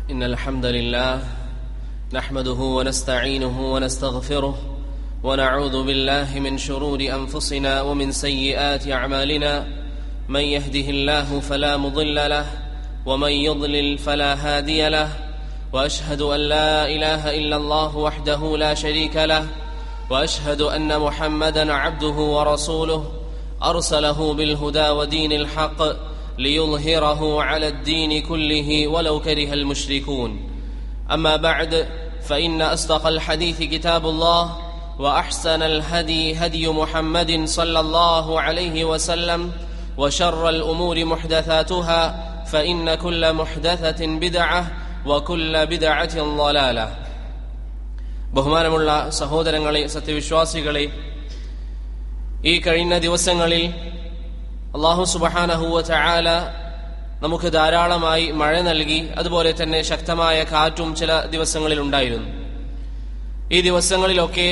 إن الحمد لله نحمده ونستعينه ونستغفره ونعوذ بالله من شرور أنفسنا ومن سيئات أعمالنا من يهده الله فلا مضل له ومن يضلل فلا هادي له وأشهد أن لا إله إلا الله وحده لا شريك له وأشهد أن محمدا عبده ورسوله أرسله بالهدى ودين الحق ليظهره على الدين كله ولو كره المشركون أما بعد فإن أصدق الحديث كتاب الله وأحسن الهدي هدي محمد صلى الله عليه وسلم وشر الأمور محدثاتها فإن كل محدثة بدعة وكل بدعة ضلالة. ബഹുമാനമുള്ള സഹോദരങ്ങളെ, സത്യവിശ്വാസികളെ, ഈ കഴിഞ്ഞ ദിവസങ്ങളിൽ അല്ലാഹു സുബ്ഹാനഹു വ തആല നമുക്ക് ധാരാളമായി മഴ നൽകി. അതുപോലെ തന്നെ ശക്തമായ കാറ്റും ചില ദിവസങ്ങളിൽ ഉണ്ടായിരുന്നു. ഈ ദിവസങ്ങളിലൊക്കെ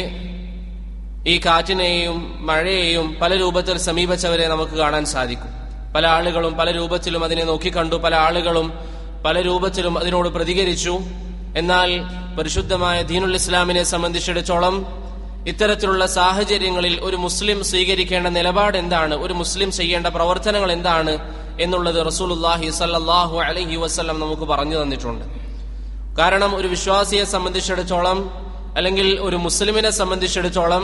ഈ കാറ്റിനെയും മഴയെയും പല രൂപത്തിൽ സമീപിച്ചവരെ നമുക്ക് കാണാൻ സാധിക്കും. പല ആളുകളും പല രൂപത്തിലും അതിനെ നോക്കിക്കണ്ടു, പല ആളുകളും പല രൂപത്തിലും അതിനോട് പ്രതികരിച്ചു. എന്നാൽ പരിശുദ്ധമായ ദീനുൽ ഇസ്ലാമിനെ സംബന്ധിച്ചിടത്തോളം ഇത്തരത്തിലുള്ള സാഹചര്യങ്ങളിൽ ഒരു മുസ്ലിം സ്വീകരിക്കേണ്ട നിലപാട് എന്താണ്, ഒരു മുസ്ലിം ചെയ്യേണ്ട പ്രവർത്തനങ്ങൾ എന്താണ് എന്നുള്ളത് റസൂലുള്ളാഹി സ്വല്ലല്ലാഹു അലൈഹി വസല്ലം നമുക്ക് പറഞ്ഞു തന്നിട്ടുണ്ട്. കാരണം ഒരു വിശ്വാസിയെ സംബന്ധിച്ചിടത്തോളം, അല്ലെങ്കിൽ ഒരു മുസ്ലിമിനെ സംബന്ധിച്ചിടത്തോളം,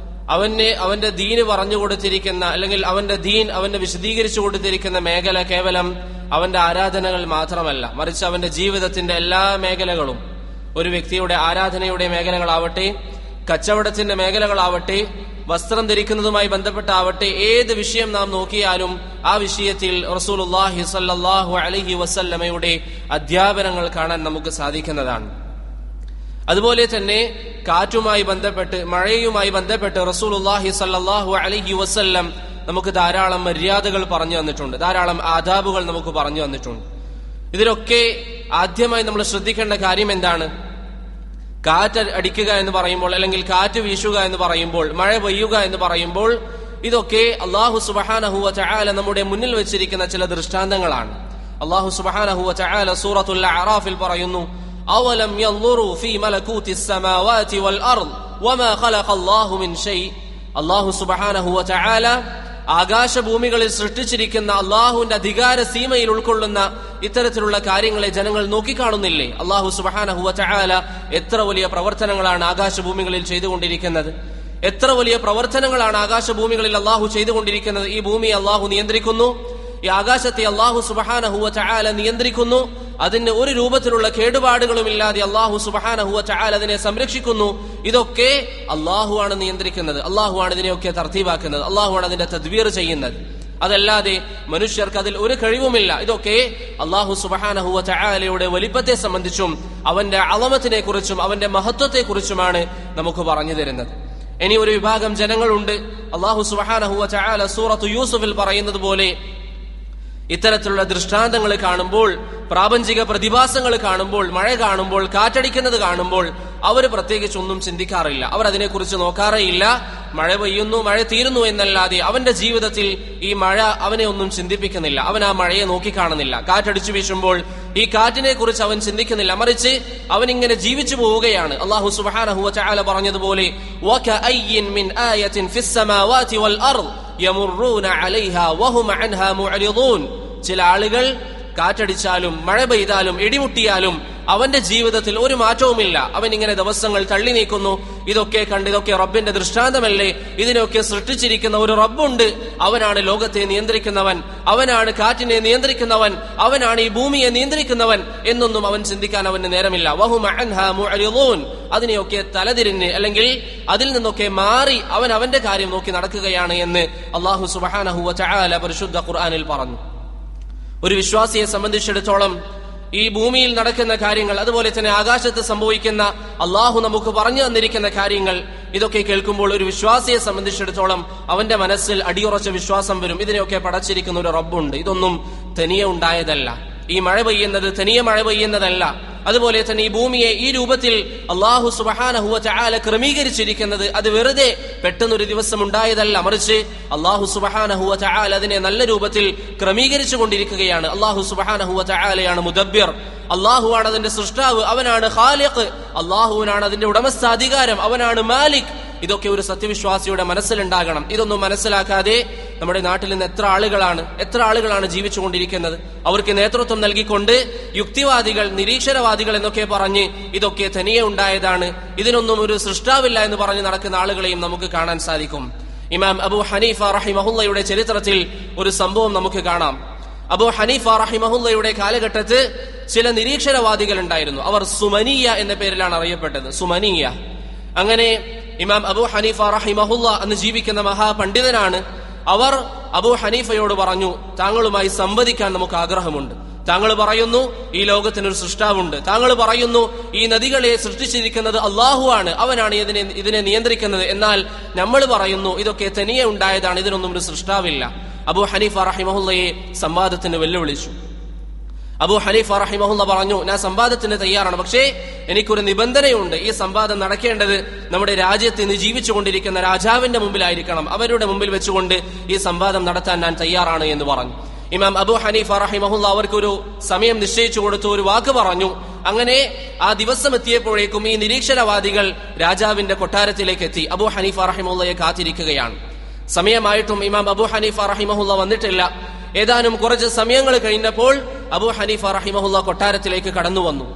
അവന്റെ ദീന് പറഞ്ഞു കൊടുത്തിരിക്കുന്ന, അല്ലെങ്കിൽ അവന്റെ ദീൻ അവന് വിശദീകരിച്ചു കൊടുത്തിരിക്കുന്ന മേഖല കേവലം അവന്റെ ആരാധനകൾ മാത്രമല്ല, മറിച്ച് അവന്റെ ജീവിതത്തിന്റെ എല്ലാ മേഖലകളും, ഒരു വ്യക്തിയുടെ ആരാധനയുടെ മേഖലകളാവട്ടെ, കച്ചവടത്തിന്റെ മേഖലകളാവട്ടെ, വസ്ത്രം ധരിക്കുന്നതുമായി ബന്ധപ്പെട്ടാവട്ടെ, ഏത് വിഷയം നാം നോക്കിയാലും ആ വിഷയത്തിൽ റസൂലുള്ളാഹി സ്വല്ലല്ലാഹു അലൈഹി വസല്ലമയുടെ അധ്യാപനങ്ങൾ കാണാൻ നമുക്ക് സാധിക്കുന്നതാണ്. അതുപോലെ തന്നെ കാറ്റുമായി ബന്ധപ്പെട്ട്, മഴയുമായി ബന്ധപ്പെട്ട് റസൂലുള്ളാഹി സ്വല്ലല്ലാഹു അലൈഹി വസല്ലം നമുക്ക് ധാരാളം മര്യാദകൾ പറഞ്ഞു തന്നിട്ടുണ്ട്, ധാരാളം ആദാബുകൾ നമുക്ക് പറഞ്ഞു തന്നിട്ടുണ്ട്. ഇതിലൊക്കെ ആദ്യമായി നമ്മൾ ശ്രദ്ധിക്കേണ്ട കാര്യം എന്താണ്? കാറ്റ് അടിക്കുക എന്ന് പറയുമ്പോൾ, അല്ലെങ്കിൽ കാറ്റ് വീശുക എന്ന് പറയുമ്പോൾ, മഴ പെയ്യുക എന്ന് പറയുമ്പോൾ, ഇതൊക്കെ അല്ലാഹു സുബ്ഹാനഹു വ തആല നമ്മുടെ മുന്നിൽ വെച്ചിരിക്കുന്ന ചില ദൃഷ്ടാന്തങ്ങളാണ്. അല്ലാഹു സുബ്ഹാനഹു വ തആല സൂറത്തുൽ അഅറാഫിൽ പറയുന്നു, അവലം യൻദുറു ഫീ മലകൂതിസ് സമാവാതി വൽ അർദ് വമാ ഖലഖല്ലാഹു മിൻ ഷൈ. അല്ലാഹു സുബ്ഹാനഹു വ തആല ആകാശഭൂമികളിൽ സൃഷ്ടിച്ചിരിക്കുന്ന അള്ളാഹുവിന്റെ അധികാര സീമയിൽ ഉൾക്കൊള്ളുന്ന ഇത്തരത്തിലുള്ള കാര്യങ്ങളെ ജനങ്ങൾ നോക്കിക്കാണുന്നില്ലേ? അള്ളാഹു സുബ്ഹാനഹു വ തആല എത്ര വലിയ പ്രവർത്തനങ്ങളാണ് ആകാശഭൂമികളിൽ ചെയ്തുകൊണ്ടിരിക്കുന്നത്, എത്ര വലിയ പ്രവർത്തനങ്ങളാണ് ആകാശഭൂമികളിൽ അള്ളാഹു ചെയ്തുകൊണ്ടിരിക്കുന്നത്. ഈ ഭൂമിയെ അള്ളാഹു നിയന്ത്രിക്കുന്നു, ഈ ആകാശത്തെ അള്ളാഹു സുബ്ഹാനഹു വ തആല നിയന്ത്രിക്കുന്നു. അതിന് ഒരു രൂപത്തിലുള്ള കേടുപാടുകളും ഇല്ലാതെ അള്ളാഹു സുബ്ഹാനഹു വ തആല അതിനെ സംരക്ഷിക്കുന്നു. ഇതൊക്കെ അള്ളാഹു ആണ് നിയന്ത്രിക്കുന്നത്, അള്ളാഹു ആണ് ഇതിനെയൊക്കെ തർത്തീബാക്കുന്നത്, അള്ളാഹു ആണ് അതിന്റെ തദ്ബീർ ചെയ്യുന്നത്. അതല്ലാതെ മനുഷ്യർക്ക് അതിൽ ഒരു കഴിവുമില്ല. ഇതൊക്കെ അള്ളാഹു സുബ്ഹാനഹു വ തആലയുടെ വലിപ്പത്തെ സംബന്ധിച്ചും അവന്റെ അളമത്തിനെ കുറിച്ചും അവന്റെ മഹത്വത്തെ കുറിച്ചുമാണ് നമുക്ക് പറഞ്ഞു തരുന്നത്. ഇനി ഒരു വിഭാഗം ജനങ്ങളുണ്ട്, അള്ളാഹു സുബ്ഹാനഹു വ തആല സൂറത്തു യൂസുഫിൽ പറയുന്നത് പോലെ ഇത്തരത്തിലുള്ള ദൃഷ്ടാന്തങ്ങൾ കാണുമ്പോൾ, പ്രാപഞ്ചിക പ്രതിഭാസങ്ങൾ കാണുമ്പോൾ, മഴ കാണുമ്പോൾ, കാറ്റടിക്കുന്നത് കാണുമ്പോൾ അവർ പ്രത്യേകിച്ച് ഒന്നും ചിന്തിക്കാറില്ല, അവർ അതിനെക്കുറിച്ച് നോക്കാറേയില്ല. മഴ പെയ്യുന്നു, മഴ തീരുന്നു എന്നല്ലാതെ അവന്റെ ജീവിതത്തിൽ ഈ മഴ അവനെ ഒന്നും ചിന്തിപ്പിക്കുന്നില്ല. അവൻ ആ മഴയെ നോക്കിക്കാണുന്നില്ല. കാറ്റടിച്ചു വീശുമ്പോൾ ഈ കാറ്റിനെ കുറിച്ച് അവൻ ചിന്തിക്കുന്നില്ല, മറിച്ച് അവൻ ഇങ്ങനെ ജീവിച്ചു പോവുകയാണ്. അല്ലാഹു സുബ്ഹാനഹു വ തആല പറഞ്ഞതുപോലെ, വകഅയ്യിൻ മിൻ ആയത്തിൻ ഫിസ് സമാവാതി വൽ അർദ് യമുറൂന അലൈഹാ വഹും അൻഹാ മുഅ്രിദൂൻ. ചില ആളുകൾ കാറ്റടിച്ചാലും മഴ പെയ്താലും ഇടിമുട്ടിയാലും അവന്റെ ജീവിതത്തിൽ ഒരു മാറ്റവുമില്ല. അവൻ ഇങ്ങനെ ദിവസങ്ങൾ തള്ളി നീക്കുന്നു. ഇതൊക്കെ കണ്ട്, ഇതൊക്കെ റബ്ബിന്റെ ദൃഷ്ടാന്തമല്ലേ, ഇതിനൊക്കെ സൃഷ്ടിച്ചിരിക്കുന്ന ഒരു റബ്ബുണ്ട്, അവനാണ് ലോകത്തെ നിയന്ത്രിക്കുന്നവൻ, അവനാണ് കാറ്റിനെ നിയന്ത്രിക്കുന്നവൻ, അവനാണ് ഈ ഭൂമിയെ നിയന്ത്രിക്കുന്നവൻ എന്നൊന്നും അവൻ ചിന്തിക്കാൻ അവന് നേരമില്ല. വഹും അൻഹാ മുഅ്രിദൂൻ. അതിനെയൊക്കെ തലതിരിഞ്ഞ്, അല്ലെങ്കിൽ അതിൽ നിന്നൊക്കെ മാറി അവൻ അവന്റെ കാര്യം നോക്കി നടക്കുകയാണ് എന്ന് അല്ലാഹു സുബ്ഹാനഹു വ തആല പരിശുദ്ധ ഖുർആനിൽ പറഞ്ഞു. ഒരു വിശ്വാസിയെ സംബന്ധിച്ചിടത്തോളം ഈ ഭൂമിയിൽ നടക്കുന്ന കാര്യങ്ങൾ, അതുപോലെ തന്നെ ആകാശത്ത് സംഭവിക്കുന്ന അള്ളാഹു നമുക്ക് പറഞ്ഞു തന്നിരിക്കുന്ന കാര്യങ്ങൾ, ഇതൊക്കെ കേൾക്കുമ്പോൾ ഒരു വിശ്വാസിയെ സംബന്ധിച്ചിടത്തോളം അവന്റെ മനസ്സിൽ അടിയുറച്ച വിശ്വാസം വരും. ഇതിനെയൊക്കെ പടച്ചിരിക്കുന്ന ഒരു റബ്ബുണ്ട്, ഇതൊന്നും തനിയെ ഉണ്ടായതല്ല. ഈ മഴ പെയ്യുന്നത് തനിയെ മഴ പെയ്യുന്നതല്ല, അതുപോലെ തന്നെ ഈ ഭൂമിയെ ഈ രൂപത്തിൽ അല്ലാഹു സുബ്ഹാനഹു വ തആല ക്രമീകരിച്ചിരിക്കുന്നത് അത് വെറുതെ പെട്ടെന്നൊരു ദിവസം ഉണ്ടായതല്ല, മറിച്ച് അല്ലാഹു സുബ്ഹാനഹു വ തആല അതിനെ നല്ല രൂപത്തിൽ ക്രമീകരിച്ചു കൊണ്ടിരിക്കുകയാണ്. അല്ലാഹു സുബ്ഹാനഹു വ തആലയാണ് മുദബ്ബിർ, അല്ലാഹുവാണ് അതിന്റെ സൃഷ്ടാവ്, അവനാണ് ഖാലിഖ്, അല്ലാഹുവിനാണ് അതിന്റെ ഉടമസ്ഥാധികാരം, അവനാണ് മാലിക്. ഇതൊക്കെ ഒരു സത്യവിശ്വാസിയുടെ മനസ്സിലുണ്ടാകണം. ഇതൊന്നും മനസ്സിലാക്കാതെ നമ്മുടെ നാട്ടിൽ നിന്ന് എത്ര ആളുകളാണ് ജീവിച്ചുകൊണ്ടിരിക്കുന്നത്. അവർക്ക് നേതൃത്വം നൽകിക്കൊണ്ട് യുക്തിവാദികൾ, നിരീശ്വരവാദികൾ എന്നൊക്കെ പറഞ്ഞ് ഇതൊക്കെ തനിയെ ഉണ്ടായതാണ്, ഇതിനൊന്നും ഒരു സൃഷ്ടാവില്ല എന്ന് പറഞ്ഞ് നടക്കുന്ന ആളുകളെയും നമുക്ക് കാണാൻ സാധിക്കും. ഇമാം അബൂ ഹനീഫ റഹിമഹുല്ലയുടെ ചരിത്രത്തിൽ ഒരു സംഭവം നമുക്ക് കാണാം. അബൂ ഹനീഫ റഹിമഹുല്ലയുടെ കാലഘട്ടത്ത് ചില നിരീശ്വരവാദികൾ ഉണ്ടായിരുന്നു. അവർ സുമനിയ എന്ന പേരിലാണ് അറിയപ്പെട്ടത്, സുമനിയ. അങ്ങനെ ഇമാം അബൂ ഹനീഫ റഹിമഹുല്ല അന്ന് ജീവിക്കുന്ന മഹാപണ്ഡിതനാണ്. അവർ അബൂ ഹനീഫയോട് പറഞ്ഞു, താങ്കളുമായി സംവദിക്കാൻ നമുക്ക് ആഗ്രഹമുണ്ട്. താങ്കൾ പറയുന്നു ഈ ലോകത്തിനൊരു സൃഷ്ടാവുണ്ട്, താങ്കൾ പറയുന്നു ഈ നദികളെ സൃഷ്ടിച്ചിരിക്കുന്നത് അള്ളാഹുവാണ്, അവനാണ് ഇതിനെ നിയന്ത്രിക്കുന്നത്, എന്നാൽ നമ്മൾ പറയുന്നു ഇതൊക്കെ തനിയെ ഉണ്ടായതാണ്, ഇതിനൊന്നും ഒരു സൃഷ്ടാവില്ല. അബൂ ഹനീഫ റഹിമഹുല്ലയെ സംവാദത്തിന് വെല്ലുവിളിച്ചു. അബൂ ഹനീഫ റഹിമഹുല്ല പറഞ്ഞു, ഞാൻ സംവാദത്തിന് തയ്യാറാണ്, പക്ഷേ എനിക്കൊരു നിബന്ധനയുണ്ട്. ഈ സംവാദം നടക്കേണ്ടത് നമ്മുടെ രാജ്യത്ത് ഇന്ന് ജീവിച്ചുകൊണ്ടിരിക്കുന്ന രാജാവിന്റെ മുമ്പിലായിരിക്കണം, അവരുടെ മുമ്പിൽ വെച്ചുകൊണ്ട് ഈ സംവാദം നടത്താൻ ഞാൻ തയ്യാറാണ് എന്ന് പറഞ്ഞു. ഇമാം അബൂ ഹനീഫ റഹിമഹുല്ല അവർക്കൊരു സമയം നിശ്ചയിച്ചു കൊടുത്തു, ഒരു വാക്ക് പറഞ്ഞു. അങ്ങനെ ആ ദിവസം എത്തിയപ്പോഴേക്കും ഈ നിരീശ്വരവാദികൾ രാജാവിന്റെ കൊട്ടാരത്തിലേക്ക് എത്തി. അബൂ ഹനീഫ റഹിമഹുല്ലയെ കാത്തിരിക്കുകയാണ്. സമയമായിട്ടും ഇമാം അബൂ ഹനീഫ റഹിമഹുല്ല വന്നിട്ടില്ല. ഏതാനും കുറച്ച് സമയങ്ങൾ കഴിഞ്ഞപ്പോൾ അബൂ ഹനീഫ റഹിമഹുല്ല കൊട്ടാരത്തിലേക്ക് കടന്നു വന്നു.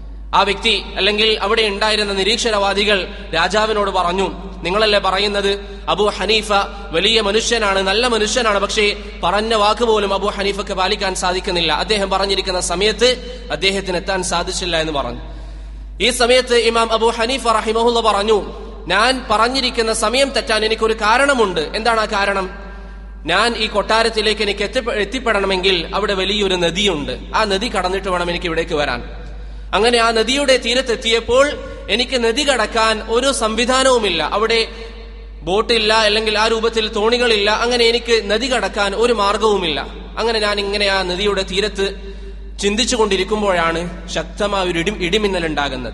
ആ വ്യക്തി അല്ലെങ്കിൽ അവിടെ ഉണ്ടായിരുന്ന നിരീശ്വരവാദികൾ രാജാവിനോട് പറഞ്ഞു, നിങ്ങളല്ലേ പറയുന്നത് അബൂ ഹനീഫ വലിയ മനുഷ്യനാണ്, നല്ല മനുഷ്യനാണ്, പക്ഷേ പറഞ്ഞ വാക്ക് പോലും അബൂ ഹനീഫക്ക് പാലിക്കാൻ സാധിക്കുന്നില്ല, അദ്ദേഹം പറഞ്ഞിരിക്കുന്ന സമയത്ത് അദ്ദേഹത്തിന് എത്താൻ സാധിച്ചില്ല എന്ന് പറഞ്ഞു. ഈ സമയത്ത് ഇമാം അബൂ ഹനീഫ റഹിമഹുല്ല പറഞ്ഞു, ഞാൻ പറഞ്ഞിരിക്കുന്ന സമയം തെറ്റാൻ എനിക്കൊരു കാരണമുണ്ട്. എന്താണ് ആ കാരണം? ഞാൻ ഈ കൊട്ടാരത്തിലേക്ക് എനിക്ക് എത്തിപ്പെടണമെങ്കിൽ അവിടെ വലിയൊരു നദിയുണ്ട്, ആ നദി കടന്നിട്ട് വേണം എനിക്ക് ഇവിടേക്ക് വരാൻ. അങ്ങനെ ആ നദിയുടെ തീരത്തെത്തിയപ്പോൾ എനിക്ക് നദി കടക്കാൻ ഒരു സംവിധാനവുമില്ല, അവിടെ ബോട്ടില്ല, അല്ലെങ്കിൽ ആ രൂപത്തിൽ തോണികളില്ല, അങ്ങനെ എനിക്ക് നദി കടക്കാൻ ഒരു മാർഗവുമില്ല. അങ്ങനെ ഞാൻ ഇങ്ങനെ ആ നദിയുടെ തീരത്ത് ചിന്തിച്ചു കൊണ്ടിരിക്കുമ്പോഴാണ് ശക്തമായ ഒരു ഇടിമിന്നൽ ഉണ്ടാകുന്നത്.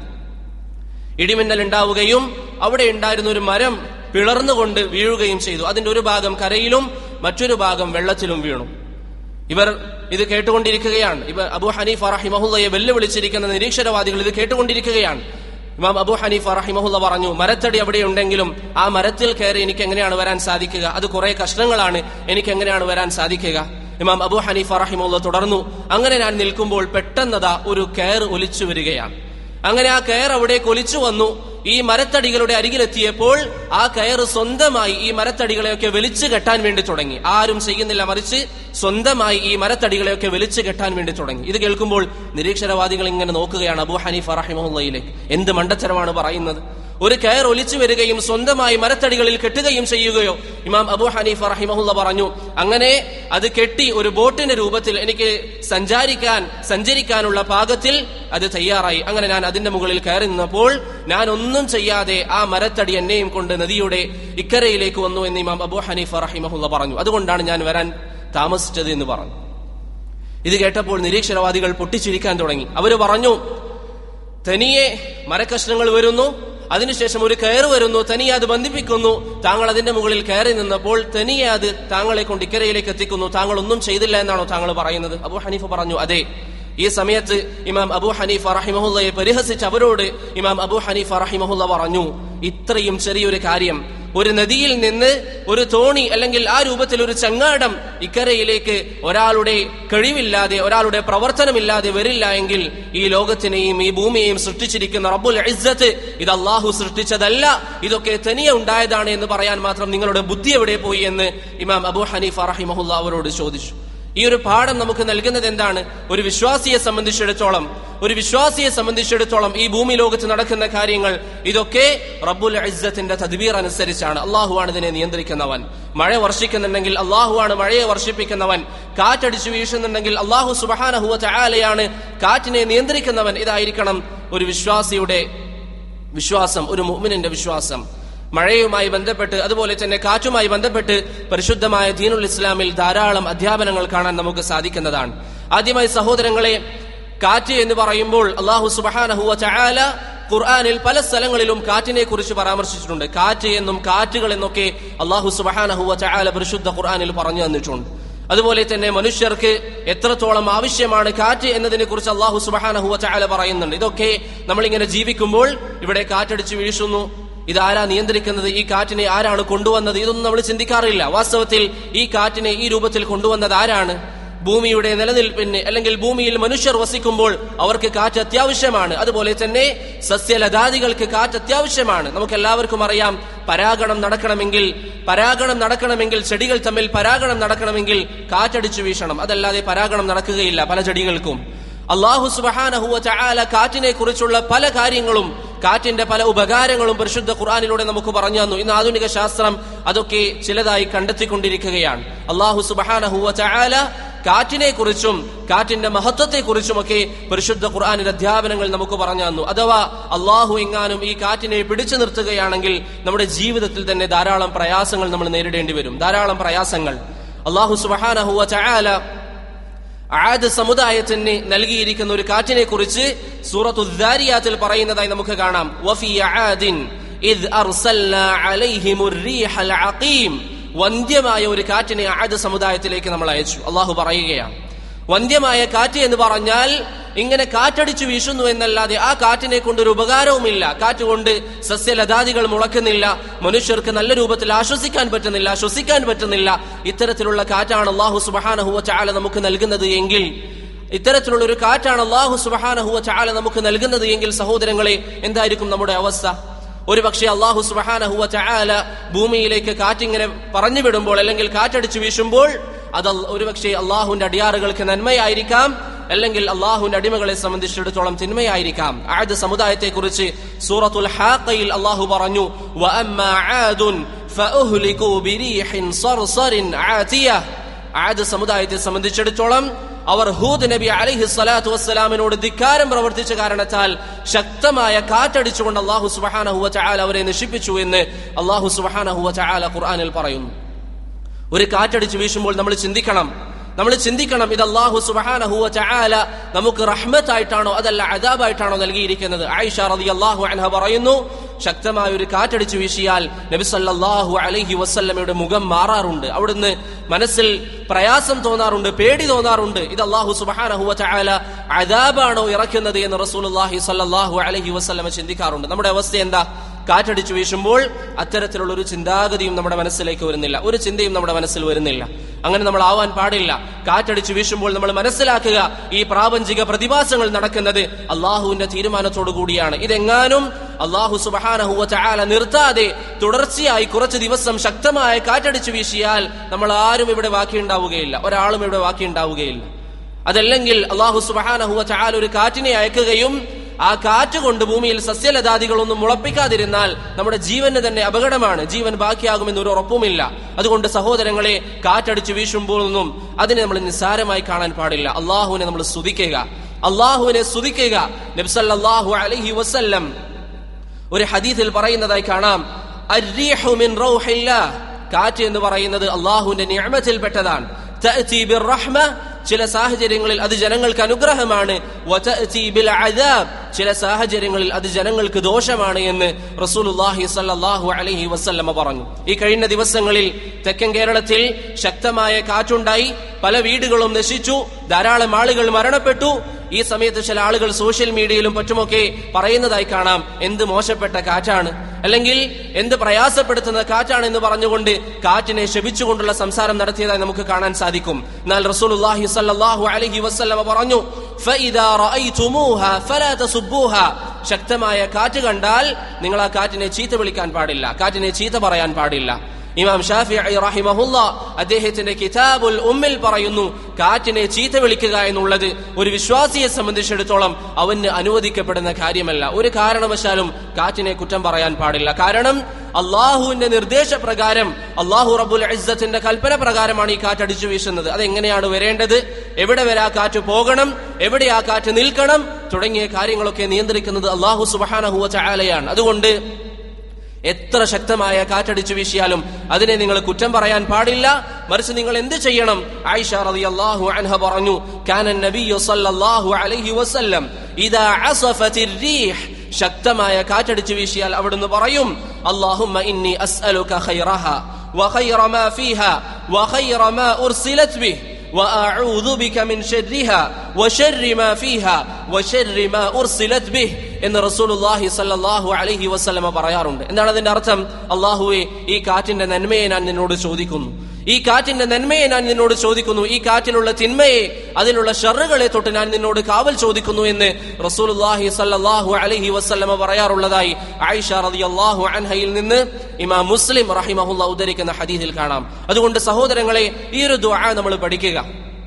ഇടിമിന്നൽ ഉണ്ടാവുകയും അവിടെ ഉണ്ടായിരുന്ന ഒരു മരം പിളർന്നുകൊണ്ട് വീഴുകയും ചെയ്തു. അതിന്റെ ഒരു ഭാഗം കരയിലും മറ്റൊരു ഭാഗം വെള്ളത്തിലും വീണു. ഇവർ ഇത് കേട്ടുകൊണ്ടിരിക്കുകയാണ്. അബൂ ഹനീഫ റഹിമഹുല്ലയെ വെല്ലുവിളിച്ചിരിക്കുന്ന നിരീശ്വരവാദികൾ ഇത് കേട്ടുകൊണ്ടിരിക്കുകയാണ്. ഇമാം അബൂ ഹനീഫ റഹിമഹുല്ല പറഞ്ഞു, മരത്തടി അവിടെ ഉണ്ടെങ്കിലും ആ മരത്തിൽ കയറി എനിക്ക് എങ്ങനെയാണ് വരാൻ സാധിക്കുക? അത് കുറെ കഷ്ണങ്ങളാണ്, എനിക്ക് എങ്ങനെയാണ് വരാൻ സാധിക്കുക? ഇമാം അബൂ ഹനീഫ റഹിമഹുല്ല തുടർന്നു, അങ്ങനെ ഞാൻ നിൽക്കുമ്പോൾ പെട്ടെന്നതാ ഒരു കയർ ഒലിച്ചു വരികയാണ്. അങ്ങനെ ആ കയർ അവിടെ കൊലിച്ചു വന്നു. ഈ മരത്തടികളുടെ അരികിലെത്തിയപ്പോൾ ആ കയർ സ്വന്തമായി ഈ മരത്തടികളെയൊക്കെ വലിച്ചു കെട്ടാൻ വേണ്ടി തുടങ്ങി. ആരും ചെയ്യുന്നില്ല, മറിച്ച് സ്വന്തമായി ഈ മരത്തടികളെയൊക്കെ വലിച്ചു കെട്ടാൻ വേണ്ടി തുടങ്ങി. ഇത് കേൾക്കുമ്പോൾ നിരീശ്വരവാദികൾ ഇങ്ങനെ നോക്കുകയാണ് അബൂ ഹനീഫ റഹിമഹുല്ലയിലേക്ക്. എന്ത് മണ്ടത്തരമാണ് പറയുന്നത്? ഒരു കയർ ഒലിച്ചു വരികയും സ്വന്തമായി മരത്തടികളിൽ കെട്ടുകയും ചെയ്യുകയോ? ഇമാം അബൂ ഹനീഫ റഹിമഹുല്ല പറഞ്ഞു, അങ്ങനെ അത് കെട്ടി ഒരു ബോട്ടിന്റെ രൂപത്തിൽ എനിക്ക് സഞ്ചരിക്കാനുള്ള പാകത്തിൽ അത് തയ്യാറായി. അങ്ങനെ ഞാൻ അതിന്റെ മുകളിൽ കയറി നിന്നപ്പോൾ ഞാൻ ഒന്നും ചെയ്യാതെ ആ മരത്തടി എന്നെയും കൊണ്ട് നദിയുടെ ഇക്കരയിലേക്ക് വന്നു എന്ന് ഇമാം അബൂ ഹനീഫ റഹിമഹുല്ല പറഞ്ഞു. അതുകൊണ്ടാണ് ഞാൻ വരാൻ താമസിച്ചത് എന്ന് പറഞ്ഞു. ഇത് കേട്ടപ്പോൾ നിരീശ്വരവാദികൾ പൊട്ടിച്ചിരിക്കാൻ തുടങ്ങി. അവര് പറഞ്ഞു, തനിയെ മരക്കഷ്ണങ്ങൾ വരുന്നു, അതിനുശേഷം ഒരു കയർ വരുന്നു, തനിയെ അത് ബന്ധിപ്പിക്കുന്നു, താങ്കൾ അതിന്റെ മുകളിൽ കയറി നിന്നപ്പോൾ തനിയെ അത് താങ്കളെ കൊണ്ട് ഇക്കരയിലേക്ക് എത്തിക്കുന്നു, താങ്കൾ ഒന്നും ചെയ്തില്ല എന്നാണോ താങ്കൾ പറയുന്നത്? അബൂ ഹനീഫ പറഞ്ഞു, അതെ. ഈ സമയത്ത് ഇമാം അബൂ ഹനീഫ റഹിമഹുല്ലയെ പരിഹസിച്ച് അവരോട് ഇമാം അബൂ ഹനീഫ റഹിമഹുല്ല പറഞ്ഞു, ഇത്രയും ചെറിയൊരു കാര്യം, ഒരു നദിയിൽ നിന്ന് ഒരു തോണി അല്ലെങ്കിൽ ആ രൂപത്തിൽ ഒരു ചങ്ങാടം ഇക്കരയിലേക്ക് ഒരാളുടെ കഴിവില്ലാതെ, ഒരാളുടെ പ്രവർത്തനമില്ലാതെ വരില്ല എങ്കിൽ ഈ ലോകത്തിനെയും ഈ ഭൂമിയെയും സൃഷ്ടിച്ചിരിക്കുന്ന റബ്ബുൽ ഇസ്സത്ത് ഇത് അള്ളാഹു സൃഷ്ടിച്ചതല്ല, ഇതൊക്കെ തനിയെ ഉണ്ടായതാണ് എന്ന് പറയാൻ മാത്രം നിങ്ങളുടെ ബുദ്ധി എവിടെ പോയി എന്ന് ഇമാം അബൂ ഹനീഫ റഹിമഹുല്ല അവരോട് ചോദിച്ചു. ഈ ഒരു പാഠം നമുക്ക് നൽകുന്നത് എന്താണ്? ഒരു വിശ്വാസിയെ സംബന്ധിച്ചിടത്തോളം ഈ ഭൂമി ലോകത്ത് നടക്കുന്ന കാര്യങ്ങൾ ഇതൊക്കെ റബ്ബുൽ ഇസ്സത്തിന്റെ തദ്ബീർ അനുസരിച്ചാണ്. അള്ളാഹുവാണ് ഇതിനെ നിയന്ത്രിക്കുന്നവൻ. മഴ വർഷിക്കുന്നുണ്ടെങ്കിൽ അള്ളാഹുവാണ് മഴയെ വർഷിപ്പിക്കുന്നവൻ. കാറ്റടിച്ചു വീശുന്നുണ്ടെങ്കിൽ അള്ളാഹു സുബ്ഹാനഹു വ തആലയാണ് കാറ്റിനെ നിയന്ത്രിക്കുന്നവൻ. ഇതായിരിക്കണം ഒരു വിശ്വാസിയുടെ വിശ്വാസം, ഒരു മുഅ്മിനിന്റെ വിശ്വാസം. മഴയുമായി ബന്ധപ്പെട്ട് അതുപോലെ തന്നെ കാറ്റുമായി ബന്ധപ്പെട്ട് പരിശുദ്ധമായ ദീനുൽ ഇസ്ലാമിൽ ധാരാളം അധ്യാപനങ്ങൾ കാണാൻ നമുക്ക് സാധിക്കുന്നതാണ്. ആദ്യമായി സഹോദരങ്ങളെ, കാറ്റ് എന്ന് പറയുമ്പോൾ അല്ലാഹു സുബ്ഹാനഹു വ തആല ഖുർആനിൽ പല സ്ഥലങ്ങളിലും കാറ്റിനെ കുറിച്ച് പരാമർശിച്ചിട്ടുണ്ട്. കാറ്റ് എന്നും കാറ്റുകൾ എന്നൊക്കെ അല്ലാഹു സുബ്ഹാനഹു വ തആല പരിശുദ്ധ ഖുർആനിൽ പറഞ്ഞു തന്നിട്ടുണ്ട്. അതുപോലെ തന്നെ മനുഷ്യർക്ക് എത്രത്തോളം ആവശ്യമാണ് കാറ്റ് എന്നതിനെ കുറിച്ച് അല്ലാഹു സുബ്ഹാനഹു വ തആല പറയുന്നുണ്ട്. ഇതൊക്കെ നമ്മളിങ്ങനെ ജീവിക്കുമ്പോൾ ഇവിടെ കാറ്റടിച്ച് വീശുന്നു, ഇതാരാ നിയന്ത്രിക്കുന്നത്, ഈ കാറ്റിനെ ആരാണ് കൊണ്ടുവന്നത്, ഇതൊന്നും നമ്മൾ ചിന്തിക്കാറില്ല. വാസ്തവത്തിൽ ഈ കാറ്റിനെ ഈ രൂപത്തിൽ കൊണ്ടുവന്നത് ആരാണ്? ഭൂമിയുടെ നിലനിൽപ്പിന് അല്ലെങ്കിൽ ഭൂമിയിൽ മനുഷ്യർ വസിക്കുമ്പോൾ അവർക്ക് കാറ്റ് അത്യാവശ്യമാണ്. അതുപോലെ തന്നെ സസ്യലതാദികൾക്ക് കാറ്റ് അത്യാവശ്യമാണ്. നമുക്ക് എല്ലാവർക്കും അറിയാം, പരാഗണം നടക്കണമെങ്കിൽ ചെടികൾ തമ്മിൽ പരാഗണം നടക്കണമെങ്കിൽ കാറ്റടിച്ചു വീശണം, അതല്ലാതെ പരാഗണം നടക്കുകയില്ല പല ചെടികൾക്കും. അല്ലാഹു സുബ്ഹാനഹു വ തആല കാറ്റിനെ കുറിച്ചുള്ള പല കാര്യങ്ങളും, കാറ്റിന്റെ പല ഉപകാരങ്ങളും പരിശുദ്ധ ഖുർആനിലൂടെ നമുക്ക് പറഞ്ഞു തന്നു. ഇന്ന് ആധുനിക ശാസ്ത്രം അതൊക്കെ ചിലതായി കണ്ടെത്തിക്കൊണ്ടിരിക്കുകയാണ്. അല്ലാഹു സുബ്ഹാനഹു വ തആല കാറ്റിനെ കുറിച്ചും കാറ്റിന്റെ മഹത്വത്തെ കുറിച്ചുമൊക്കെ പരിശുദ്ധ ഖുർആനിൽ അധ്യാപനങ്ങൾ നമുക്ക് പറഞ്ഞു തന്നു. അഥവാ അല്ലാഹു എങ്ങാനും ഈ കാറ്റിനെ പിടിച്ചു നിർത്തുകയാണെങ്കിൽ നമ്മുടെ ജീവിതത്തിൽ തന്നെ ധാരാളം പ്രയാസങ്ങൾ നമ്മൾ നേരിടേണ്ടി വരും. ധാരാളം പ്രയാസങ്ങൾ അല്ലാഹു സുബ്ഹാനഹു വ തആല ആദ് സമുദായത്തിന് നൽകിയിരിക്കുന്ന ഒരു കാറ്റിനെ കുറിച്ച് സൂറത്തുൽ ദാരിയാത്തിൽ പറയുന്നതായി നമുക്ക് കാണാം. വഫി ആദിൻ ഇദ് അർസൽനാ അലൈഹിമുർ റീഹൽ അഖീം. വന്ധ്യമായ ഒരു കാറ്റിനെ ആദ് സമുദായത്തിലേക്ക് നമ്മൾ അയച്ചു. അള്ളാഹു പറയുകയാണ്, വന്ധ്യമായ കാറ്റ് എന്ന് പറഞ്ഞാൽ ഇങ്ങനെ കാറ്റടിച്ചു വീശുന്നു എന്നല്ലാതെ ആ കാറ്റിനെ കൊണ്ടൊരു ഉപകാരവുമില്ല. കാറ്റ് കൊണ്ട് സസ്യലതാദികൾ മുളക്കുന്നില്ല, മനുഷ്യർക്ക് നല്ല രൂപത്തിൽ ആശ്വസിക്കാൻ പറ്റുന്നില്ല, ശ്വസിക്കാൻ പറ്റുന്നില്ല. ഇത്തരത്തിലുള്ള കാറ്റാണ് അല്ലാഹു സുബ്ഹാനഹു വ തആല നമുക്ക് നൽകുന്നത് എങ്കിൽ, ഇത്തരത്തിലുള്ള ഒരു കാറ്റാണ് അല്ലാഹു സുബ്ഹാനഹു വ തആല നമുക്ക് നൽകുന്നത് എങ്കിൽ സഹോദരങ്ങളെ, എന്തായിരിക്കും നമ്മുടെ അവസ്ഥ? ഒരു പക്ഷേ അല്ലാഹു സുബ്ഹാനഹു വ തആല ഭൂമിയിലേക്ക് കാറ്റിങ്ങനെ പറഞ്ഞു വിടുമ്പോൾ അല്ലെങ്കിൽ കാറ്റടിച്ചു വീശുമ്പോൾ അത് ഒരുപക്ഷെ അള്ളാഹുവിന്റെ അടിയാറുകൾക്ക് നന്മയായിരിക്കാം, അല്ലെങ്കിൽ അള്ളാഹുവിന്റെ അടിമകളെ സംബന്ധിച്ചിടത്തോളം തിന്മയായിരിക്കാം. ആദ് സമുദായത്തെ കുറിച്ച് സൂറത്തുൽ ഹാഖയിൽ അള്ളാഹു പറഞ്ഞു, വഅമ്മാ ആദുൻ ഫഉഹ്ലികൂ ബിരീഹിൻ സർസറിൻ ആതിയ. ആദ് സമുദായത്തെ സംബന്ധിച്ചിടത്തോളം അവർ ഹൂദ് നബി അലൈഹി സ്വലാത്തു വസ്സലാമിനോട് ധിക്കാരം പ്രവർത്തിച്ച കാരണത്താൽ ശക്തമായ കാറ്റടിച്ചുകൊണ്ട് അല്ലാഹു സുബ്ഹാനഹു വ തആല അവരെ നശിപ്പിച്ചു എന്ന് അല്ലാഹു സുബ്ഹാനഹു വ തആല ഖുർആനിൽ പറയുന്നു. ഒരു കാറ്റടിച്ച് വീശുമ്പോൾ നമ്മൾ ചിന്തിക്കണം ഇത് അല്ലാഹു സുബ്ഹാനഹു വ തആല നമുക്ക് റഹ്മത്തായിട്ടാണോ അതല്ല അദാബായിട്ടാണോ നൽകിയിരിക്കുന്നത്. ആയിഷ റളിയല്ലാഹു അൻഹ പറയുന്നു, ശക്തമായ ഒരു കാറ്റടിച്ചു വീശിയാൽ നബി സല്ലല്ലാഹു അലൈഹി വസല്ലമയുടെ മുഖം മാറാറുണ്ട്, അവിടുന്ന് മനസ്സിൽ പ്രയാസം തോന്നാറുണ്ട്, പേടി തോന്നാറുണ്ട്. ഇത് അല്ലാഹു സുബ്ഹാനഹു വ തആല അദാബാണോ ഇറക്കുന്നത് എന്ന് റസൂലുള്ളാഹി സ്വല്ലല്ലാഹു അലൈഹി വസല്ലമ ചിന്തിക്കാറുണ്ട്. നമ്മുടെ അവസ്ഥ എന്താ? കാറ്റടിച്ചു വീശുമ്പോൾ അത്തരത്തിലുള്ള ഒരു ചിന്താഗതിയും നമ്മുടെ മനസ്സിലേക്ക് വരുന്നില്ല, ഒരു ചിന്തയും നമ്മുടെ മനസ്സിൽ വരുന്നില്ല. അങ്ങനെ നമ്മൾ ആവാൻ പാടില്ല. കാറ്റടിച്ചു വീശുമ്പോൾ നമ്മൾ മനസ്സിലാക്കുക, ഈ പ്രാപഞ്ചിക പ്രതിഭാസങ്ങൾ നടക്കുന്നത് അള്ളാഹുവിന്റെ തീരുമാനത്തോടു കൂടിയാണ്. ഇതെങ്ങാനും അള്ളാഹു സുബ്ഹാനഹു വ തആല നിർത്താതെ തുടർച്ചയായി കുറച്ച് ദിവസം ശക്തമായ കാറ്റടിച്ചു വീശിയാൽ നമ്മൾ ആരും ഇവിടെ ബാക്കിയുണ്ടാവുകയില്ല, ഒരാളും ഇവിടെ ബാക്കിയുണ്ടാവുകയില്ല. അതല്ലെങ്കിൽ അള്ളാഹു സുബ്ഹാനഹു വ തആല ഒരു കാറ്റിനെ അയക്കുകയും ആ കാറ്റ് കൊണ്ട് ഭൂമിയിൽ സസ്യലതാദികളൊന്നും മുളപ്പിക്കാതിരുന്നാൽ നമ്മുടെ ജീവന് തന്നെ അപകടമാണ്, ജീവൻ ബാക്കിയാകുമെന്ന് ഒരു ഉറപ്പുമില്ല. അതുകൊണ്ട് സഹോദരങ്ങളെ, കാറ്റടിച്ചു വീശുമ്പോഴൊന്നും അതിനെ നമ്മൾ നിസ്സാരമായി കാണാൻ പാടില്ല. അള്ളാഹുവിനെ നമ്മൾ സ്തുതിക്കുക. നബി സല്ലല്ലാഹു അലൈഹി വസല്ലം ഒരു ഹദീസിൽ പറയുന്നതായി കാണാം, അർരീഹു മിൻ റൗഹില്ലാഹ്. കാറ്റ് എന്ന് പറയുന്നത് അള്ളാഹുവിന്റെ നിഅമത്തിൽപ്പെട്ടതാണ്. തഅതി ബിർറഹ്മ, ചില സാഹചര്യങ്ങളിൽ അത് ജനങ്ങൾക്ക് അനുഗ്രഹമാണ്. വതഅതി ബിൽ അദാബ്, ചില സാഹചര്യങ്ങളിൽ അത് ജനങ്ങൾക്ക് ദോഷമാണ് എന്ന് റസൂലുള്ളാഹി സ്വല്ലല്ലാഹു അലൈഹി വസല്ലമ പറഞ്ഞു. ഈ കഴിഞ്ഞ ദിവസങ്ങളിൽ തെക്കൻ കേരളത്തിൽ ശക്തമായ കാറ്റുണ്ടായി, പല വീടുകളും നശിച്ചു, ധാരാളം ആളുകൾ മരണപ്പെട്ടു. ഈ സമയത്ത് ചില ആളുകൾ സോഷ്യൽ മീഡിയയിലും മറ്റുമൊക്കെ പറയുന്നതായി കാണാം, എന്ത് മോശപ്പെട്ട കാറ്റാണ്, അല്ലെങ്കിൽ എന്ത് പ്രയാസപ്പെടുത്തുന്ന കാറ്റാണ് എന്ന് പറഞ്ഞുകൊണ്ട് കാറ്റിനെ ശപിച്ചുകൊണ്ടുള്ള സംസാരം നടത്തിയതായി നമുക്ക് കാണാൻ സാധിക്കും. എന്നാൽ റസൂലുള്ളാഹി സ്വല്ലല്ലാഹു അലൈഹി വസല്ലമ പറഞ്ഞു, ഫഇദാ റഅയ്തുമൂഹാ ഫലാ തസുബ്ബൂഹാ. ശക്തമായ കാറ്റ് കണ്ടാൽ നിങ്ങൾ ആ കാറ്റിനെ ചീത്ത വിളിക്കാൻ പാടില്ല, കാറ്റിനെ ചീത്ത പറയാൻ പാടില്ല. ഇമാം ഷാഫിഈ റഹിമഹുല്ലാഹ് അദ്ദേഹത്തിന്റെ കിതാബുൽ ഉമ്മിൽ പറയുന്നു, കാറ്റിനെ ചീത്ത വിളിക്കുക എന്നുള്ളത് ഒരു വിശ്വാസിയെ സംബന്ധിച്ചിടത്തോളം അവന് അനുവദിക്കപ്പെടുന്ന കാര്യമല്ല. ഒരു കാരണവശാലും കാറ്റിനെ കുറ്റം പറയാൻ പാടില്ല. കാരണം അള്ളാഹുവിന്റെ നിർദ്ദേശപ്രകാരം, അള്ളാഹു റബ്ബുൽ ഇസ്സത്തിന്റെ കൽപ്പന പ്രകാരമാണ് ഈ കാറ്റ് അടിച്ചു വീശുന്നത്. അതെങ്ങനെയാണ് വരേണ്ടത്, എവിടെ വരെ ആ കാറ്റ് പോകണം, എവിടെ ആ കാറ്റ് നിൽക്കണം തുടങ്ങിയ കാര്യങ്ങളൊക്കെ നിയന്ത്രിക്കുന്നത് അള്ളാഹു സുബ്ഹാനഹു വ തആലയാണ്. അതുകൊണ്ട് എത്ര ശക്തമായ കാറ്റടിച്ചു വീശിയാലും അതിനെ നിങ്ങൾ കുറ്റം പറയാൻ പാടില്ല. മറിച്ച് നിങ്ങൾ എന്ത് ചെയ്യണം? ആയിഷ റളിയല്ലാഹു അൻഹ പറഞ്ഞു, കാന നബിയ്യു സല്ലല്ലാഹു അലൈഹി വസല്ലം ഇദാ അസഫത്തിർ റീഹ്, ശക്തമായ കാറ്റടിച്ചു വീശിയാൽ അവിടുന്ന് പറയും, അല്ലാഹുമ്മ ഇന്നി അസ്അലുക ഖൈറഹ വഖൈറ മാ ഫീഹാ വഖൈറ മാ ഉർസിലത് ബിഹി വഅഊദു ബിക മിൻ ശർരിഹാ വശർരി മാ ഫീഹാ വശർരി മാ ഉർസിലത് ബിഹി എന്ന് റസൂലുള്ളാഹി സ്വല്ലല്ലാഹു അലൈഹി വസല്ലമ പറയാറുണ്ട്. എന്താണ് അതിന്റെ അർത്ഥം? അല്ലാഹുവേ, ഈ കാറ്റിന്റെ നന്മയെ ഞാൻ നിന്നോട് ചോദിക്കുന്നു, ഈ കാറ്റിന്റെ നന്മയെ ഞാൻ നിന്നോട് ചോദിക്കുന്നു, ഈ കാറ്റിലുള്ള തിന്മയെ, അതിലുള്ള ഷർറുകളെ തൊട്ട് ഞാൻ നിന്നോട് കാവൽ ചോദിക്കുന്നു എന്ന് റസൂലുള്ളാഹി സ്വല്ലല്ലാഹു അലൈഹി വസല്ലമ പറയാറുള്ളതായി ആയിഷ റളിയല്ലാഹു അൻഹയിൽ നിന്ന് ഇമാം മുസ്ലിം റഹിമഹുല്ലാഹ് ഉദ്ധരിക്കുന്ന ഹദീസിൽ കാണാം. അതുകൊണ്ട് സഹോദരങ്ങളെ, ഈ ഒരു ദുആ നമ്മൾ പഠിക്കുക,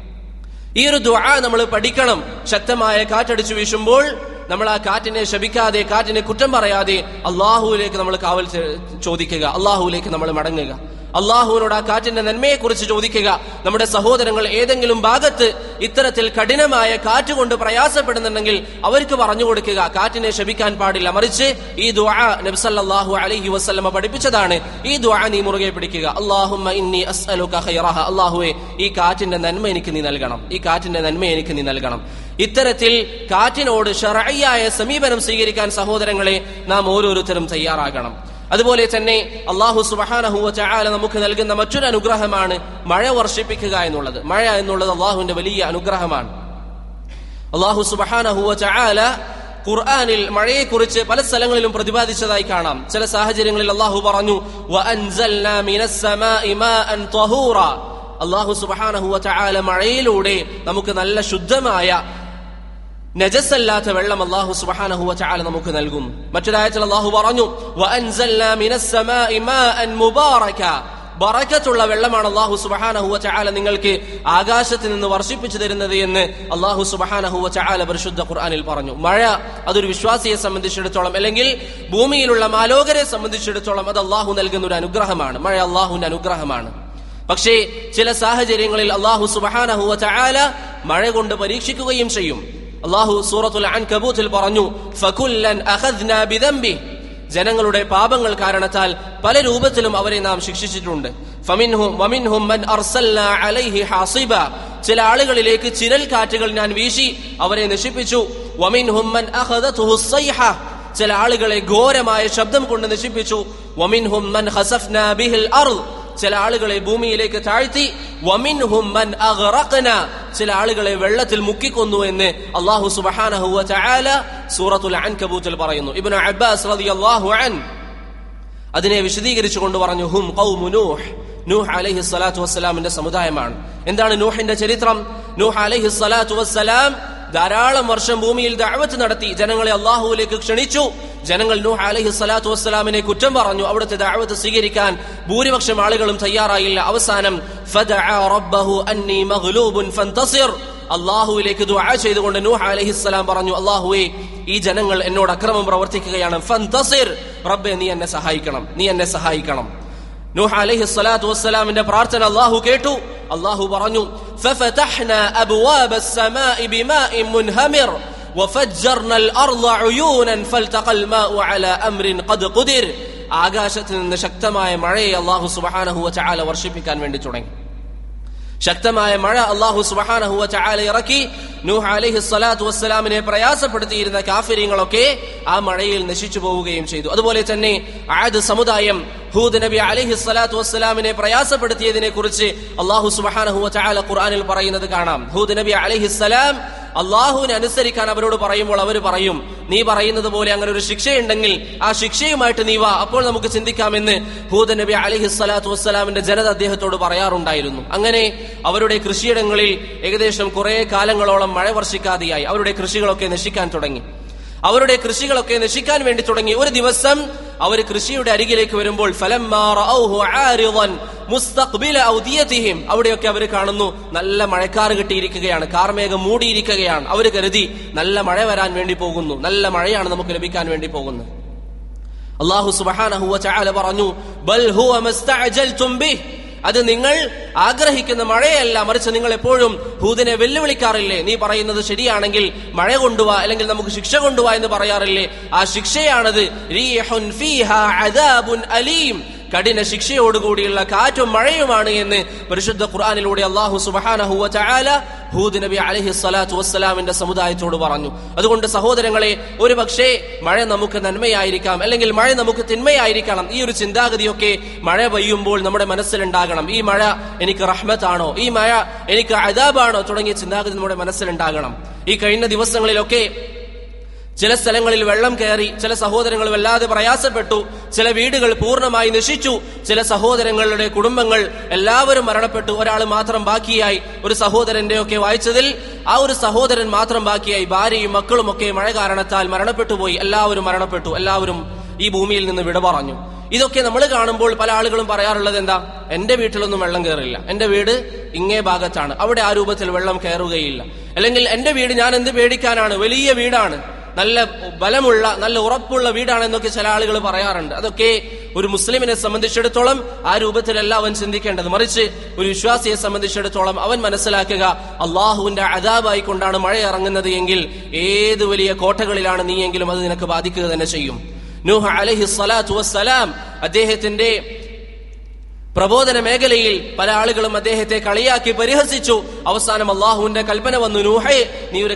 ഈ ഒരു ദുആ നമ്മൾ പഠിക്കണം. ശക്തമായ കാറ്റടിച്ചു വീശുമ്പോൾ നമ്മൾ ആ കാറ്റിനെ ശപിക്കാതെ, കാറ്റിനെ കുറ്റം പറയാതെ അള്ളാഹുവിലേക്ക് നമ്മൾ കാവൽ ചോദിക്കുക, അള്ളാഹുവിലേക്ക് നമ്മൾ മടങ്ങുക, അള്ളാഹുവിനോട് ആ കാറ്റിന്റെ നന്മയെക്കുറിച്ച് ചോദിക്കുക. നമ്മുടെ സഹോദരങ്ങൾ ഏതെങ്കിലും ഭാഗത്ത് ഇത്തരത്തിൽ കഠിനമായ കാറ്റ് കൊണ്ട് പ്രയാസപ്പെടുന്നുണ്ടെങ്കിൽ അവർക്ക് പറഞ്ഞു കൊടുക്കുക, കാറ്റിനെ ശപിക്കാൻ പാടില്ല, മറിച്ച് ഈ ദുആ നബി സല്ലല്ലാഹു അലൈഹി വസല്ലമ പഠിപ്പിച്ചതാണ്. ഈ ദുആ നീ മുറുകെ പിടിക്കുക. അല്ലാഹുമ്മ ഇന്നി അസ്അലുക ഖൈറഹ, അല്ലാഹുവേ, ഈ കാറ്റിന്റെ നന്മ എനിക്ക് നീ നൽകണം, ഈ കാറ്റിന്റെ നന്മ എനിക്ക് നീ നൽകണം. ഇത്തരത്തിൽ കാറ്റിനോട് ശർഈയായ സമീപനം സ്വീകരിക്കാൻ സഹോദരങ്ങളെ നാം ഓരോരുത്തരും തയ്യാറാകണം. അതുപോലെ തന്നെ അല്ലാഹു സുബ്ഹാനഹു വ തആല നമുക്ക് നൽകുന്ന മറ്റൊരു അനുഗ്രഹമാണ് മഴ വർഷിപ്പിക്കുക എന്നുള്ളത്. മഴ എന്നുള്ളത് അല്ലാഹുവിന്റെ വലിയ അനുഗ്രഹമാണ്. അല്ലാഹു സുബ്ഹാനഹു വ തആല ഖുർആനിൽ മഴയെക്കുറിച്ച് പല സ്ഥലങ്ങളിലും പ്രതിപാദിച്ചതായി കാണാം. ചില സാഹചര്യങ്ങളിൽ അല്ലാഹു പറഞ്ഞു, വഅൻസൽനാ മിനസ് സമാഇ മാഅൻ തഹൂറ, അല്ലാഹു സുബ്ഹാനഹു വ തആല മഴയിലൂടെ നമുക്ക് നല്ല ശുദ്ധമായ നജസല്ലാത്ത വെള്ളം അല്ലാഹു സുബ്ഹാനഹു വ തആല നമുക്ക് നൽകുന്നു. മറ്റൊരായത്തിൽ അല്ലാഹു പറഞ്ഞു, വഅൻസൽനാ മിനസ് സമാഇ മാഅൻ മുബാറക, ബറക്കത്തുള്ള വെള്ളമാണ് അല്ലാഹു സുബ്ഹാനഹു വ തആല നിങ്ങൾക്ക് ആകാശത്ത് നിന്ന് വർഷിപ്പിച്ചു തരുന്നത് എന്ന് അല്ലാഹു സുബ്ഹാനഹു വ തആല പരിശുദ്ധ ഖുർആനിൽ പറഞ്ഞു. മഴ അതൊരു വിശ്വാസിയെ സംബന്ധിച്ചിടത്തോളം, അല്ലെങ്കിൽ ഭൂമിയിലുള്ള മാലോകരെ സംബന്ധിച്ചിടത്തോളം അത് അല്ലാഹു നൽകുന്ന ഒരു അനുഗ്രഹമാണ്. മഴ അല്ലാഹുവിന്റെ അനുഗ്രഹമാണ്. പക്ഷേ ചില സാഹചര്യങ്ങളിൽ അല്ലാഹു സുബ്ഹാനഹു വ തആല മഴ കൊണ്ട് പരീക്ഷിക്കുകയും ചെയ്യും. അല്ലാഹു സൂറത്തുൽ അൻകബൂത്തിൽ പറഞ്ഞു, ഫകുല്ലൻ അഖദ്നാ ബിദംബി, ജനങ്ങളുടെ പാപങ്ങൾ കാരണത്താൽ പല രൂപത്തിലും അവരെ നാം ശിക്ഷിച്ചിട്ടുണ്ട്. വമിൻഹും മൻ അർസൽനാ അലൈഹി ഹാസിബ, ചില ആളുകളിലേക്ക് ചിരൽ കാറ്റുകൾ ഞാൻ വീശി അവരെ നശിപ്പിച്ചു. വമിൻഹും മൻ അഖദതുഹു സൈഹ, ചില ആളുകളെ ഘോരമായ ശബ്ദം കൊണ്ട് നശിപ്പിച്ചു. വമിൻഹും മൻ ഖസഫ്നാ ബിഹിൽ അർദ്, ചില ആളുകളെ ഭൂമിയിലേക്ക് താഴ്ത്തി. വമിൻഹും മൻ അഗ്റഖ്നാ, ചില ആളുകളെ വെള്ളത്തിൽ മുക്കിക്കൊന്നു എന്ന് അല്ലാഹു സുബ്ഹാനഹു വ തആല സൂറത്തുൽ അൻകബൂത്തിൽ പറയുന്നു. ഇബ്നു അബ്ബാസ് റളിയല്ലാഹു അൻഹു അതിനെ വിശദീകരിച്ചുകൊണ്ട് പറഞ്ഞു, ഹും ഖൗമു നൂഹ്, നൂഹ് അലൈഹി സ്വലാത്തു വസ്സലാമിന്റെ സമുദായമാണ്. എന്താണ് നൂഹിന്റെ ചരിത്രം? നൂഹ് അലൈഹി സ്വലാത്തു വസ്സലാം ധാരാളം വർഷം ഭൂമിയിൽ ദഅവത്ത് നടത്തി, ജനങ്ങളെ അല്ലാഹുവിലേക്ക് ക്ഷണിച്ചു. ജനങ്ങൾ നൂഹ് അലൈഹി സ്വലാത്തു വസ്സലാമിനെ കുറ്റം പറഞ്ഞു. അവിടുത്തെ ദഅവത്ത് സ്വീകരിക്കാൻ ഭൂരിപക്ഷം ആളുകളും തയ്യാറായില്ല. അവസാനം ഫദഅ റബ്ബഹു അന്നി മഗ്ലൂബുൻ ഫന്തസിർ, അല്ലാഹുവിലേക്ക് ദുആ ചെയ്തുകൊണ്ട് നൂഹ് അലൈഹിസ്സലാം പറഞ്ഞു, അല്ലാഹുവേ, ഈ ജനങ്ങൾ എന്നോട് അക്രമം പ്രവർത്തിക്കുകയാണ്, ഫന്തസിർ, റബ്ബേ നീ എന്നെ സഹായിക്കണം, നീ എന്നെ സഹായിക്കണം. നൂഹ് അലൈഹി സ്വലാത്തു വസ്സലാമിന്റെ പ്രാർത്ഥന അല്ലാഹു കേട്ടു. അല്ലാഹു പറഞ്ഞു, ഫഫതഹ്നാ അബ്വാബസ് സമാഇ ബിമാഇൻ മുൻഹമിർ വഫജ്ജർനൽ അർള ഉയൂനൻ ഫൽതഖൽ മാഉ അലാ അംറിൻ ഖദ് ഖുദിർ, ആകാശത്ത് നിന്ന് ശക്തമായ മഴയെ അല്ലാഹു സുബ്ഹാനഹു വ തആല വർഷിപ്പിക്കാൻ വേണ്ടി തുടങ്ങി. ശക്തമായ മഴ അല്ലാഹു സുബ്ഹാനഹു വ തആല ഇറക്കി. നൂഹ് അലൈഹി സ്വലാത്തു വസ്സലാമിനെ പ്രയാസപ്പെടുത്തിയിരുന്ന കാഫിരീങ്ങളൊക്കെ ആ മഴയിൽ നശിച്ചു പോവുകയും ചെയ്തു. അതുപോലെ തന്നെ ആദ് സമുദായം ഹൂദ് നബി അലൈഹി സ്വലാത്തു വസ്സലാമിനെ പ്രയാസപ്പെടുത്തിയതിനെ കുറിച്ച് അല്ലാഹു സുബ്ഹാനഹു വ തആല ഖുർആനിൽ പറയുന്നത് കാണാം. ഹൂദ് നബി അലൈഹിസ്സലാം അള്ളാഹുവിനെ അനുസരിക്കാൻ അവരോട് പറയുമ്പോൾ അവർ പറയും, നീ പറയുന്നത് പോലെ അങ്ങനെ ഒരു ശിക്ഷയുണ്ടെങ്കിൽ ആ ശിക്ഷയുമായിട്ട് നീ വാ, അപ്പോൾ നമുക്ക് ചിന്തിക്കാമെന്ന് ഹൂദ് നബി അലൈഹി സ്വലാത്തു വസ്സലാമിന്റെ ജനത അദ്ദേഹത്തോട് പറയാറുണ്ടായിരുന്നു. അങ്ങനെ അവരുടെ കൃഷിയിടങ്ങളിൽ ഏകദേശം കുറെ കാലങ്ങളോളം മഴ വർഷിക്കാതെയായി. അവരുടെ കൃഷികളൊക്കെ നശിക്കാൻ തുടങ്ങി. അവരുടെ കൃഷികളൊക്കെ നശിക്കാൻ വേണ്ടി തുടങ്ങി. ഒരു ദിവസം അവർ കൃഷിയുടെ അരികിലേക്ക് വരുമ്പോൾ ഫലമ്മാ റഅൗഹു ആരിദൻ മുസ്തഖ്ബില ഔദിയതിഹിം, അവിടെയൊക്കെ അവർ കാണുന്നു നല്ല മഴക്കാറ് കിട്ടിയിരിക്കുകയാണ്, കാർമേഘം മൂടിയിരിക്കുകയാണ്. അവർ കരുതി നല്ല മഴ വരാൻ വേണ്ടി പോകുന്നു, നല്ല മഴയാണ് നമുക്ക് ലഭിക്കാൻ വേണ്ടി പോകുന്നത്. അല്ലാഹു സുബ്ഹാനഹു വ തആല പറഞ്ഞു, ബൽ ഹുവ മസ്തഅജൽതും ബിഹ്, അത് നിങ്ങൾ ആഗ്രഹിക്കുന്ന മഴയല്ല, മറിച്ച് നിങ്ങൾ എപ്പോഴും ഹൂദിനെ വെല്ലുവിളിക്കാറില്ലേ? നീ പറയുന്നത് ശരിയാണെങ്കിൽ മഴ കൊണ്ടുവാ, അല്ലെങ്കിൽ നമുക്ക് ശിക്ഷ കൊണ്ടുവാ എന്ന് പറയാറില്ലേ? ആ ശിക്ഷയാണത്. റീഹുൻ ഫീഹാ അദാബുൻ അലീം, കഠിന ശിക്ഷയോടുകൂടിയുള്ള കാറ്റും മഴയുമാണ് എന്ന് പരിശുദ്ധ ഖുർആനിലൂടെ അല്ലാഹു സുബ്ഹാനഹു വ തആല ഹൂദ് നബി അലൈഹി സ്വലാത്തു വസ്സലാമിന്റെ സമുദായത്തോട് പറഞ്ഞു. അതുകൊണ്ട് സഹോദരങ്ങളെ, ഒരു പക്ഷേ മഴ നമുക്ക് നന്മയായിരിക്കാം, അല്ലെങ്കിൽ മഴ നമുക്ക് തിന്മയായിരിക്കണം. ഈ ഒരു ചിന്താഗതിയൊക്കെ മഴ പെയ്യുമ്പോൾ നമ്മുടെ മനസ്സിലുണ്ടാകണം. ഈ മഴ എനിക്ക് റഹ്മത്താണോ, ഈ മഴ എനിക്ക് അദാബാണോ തുടങ്ങിയ ചിന്താഗതി നമ്മുടെ മനസ്സിലുണ്ടാകണം. ഈ കഴിഞ്ഞ ദിവസങ്ങളിലൊക്കെ ചില സ്ഥലങ്ങളിൽ വെള്ളം കയറി, ചില സഹോദരങ്ങൾ വല്ലാതെ പ്രയാസപ്പെട്ടു, ചില വീടുകൾ പൂർണ്ണമായി നശിച്ചു, ചില സഹോദരങ്ങളുടെ കുടുംബങ്ങൾ എല്ലാവരും മരണപ്പെട്ടു, ഒരാൾ മാത്രം ബാക്കിയായി. ഒരു സഹോദരന്റെ ഒക്കെ വായിച്ചതിൽ ആ ഒരു സഹോദരൻ മാത്രം ബാക്കിയായി, ഭാര്യയും മക്കളും ഒക്കെ മഴ കാരണത്താൽ മരണപ്പെട്ടു പോയി. എല്ലാവരും മരണപ്പെട്ടു, എല്ലാവരും ഈ ഭൂമിയിൽ നിന്ന് വിട പറഞ്ഞു. ഇതൊക്കെ നമ്മൾ കാണുമ്പോൾ പല ആളുകളും പറയാറുള്ളത് എന്താ? എന്റെ വീട്ടിലൊന്നും വെള്ളം കയറില്ല, എന്റെ വീട് ഇങ്ങേ ഭാഗത്താണ്, അവിടെ ആ രൂപത്തിൽ വെള്ളം കയറുകയില്ല. അല്ലെങ്കിൽ എന്റെ വീട് ഞാൻ എന്ത് പേടിക്കാനാണ്, വലിയ വീടാണ്, നല്ല ബലമുള്ള നല്ല ഉറപ്പുള്ള വീടാണെന്നൊക്കെ ചില ആളുകൾ പറയാറുണ്ട്. അതൊക്കെ ഒരു മുസ്ലിമിനെ സംബന്ധിച്ചിടത്തോളം ആ രൂപത്തിലല്ല അവൻ ചിന്തിക്കേണ്ടത്. മറിച്ച് ഒരു വിശ്വാസിയെ സംബന്ധിച്ചിടത്തോളം അവൻ മനസ്സിലാക്കുക, അള്ളാഹുവിന്റെ അദാബായി കൊണ്ടാണ് മഴ ഇറങ്ങുന്നത് എങ്കിൽ ഏത് വലിയ കോട്ടകളിലാണ് നീയെങ്കിലും അത് നിനക്ക് ബാധിക്കുക തന്നെ ചെയ്യും. നൂഹ് അലൈഹി സ്വലാത്തു വസ്സലാം അദ്ദേഹത്തിന്റെ പ്രബോധന മേഖലയിൽ പല ആളുകളും അദ്ദേഹത്തെ കളിയാക്കി പരിഹസിച്ചു. അവസാനം അള്ളാഹുവിന്റെ കൽപ്പന വന്നു, നൂഹേ, നീ ഒരു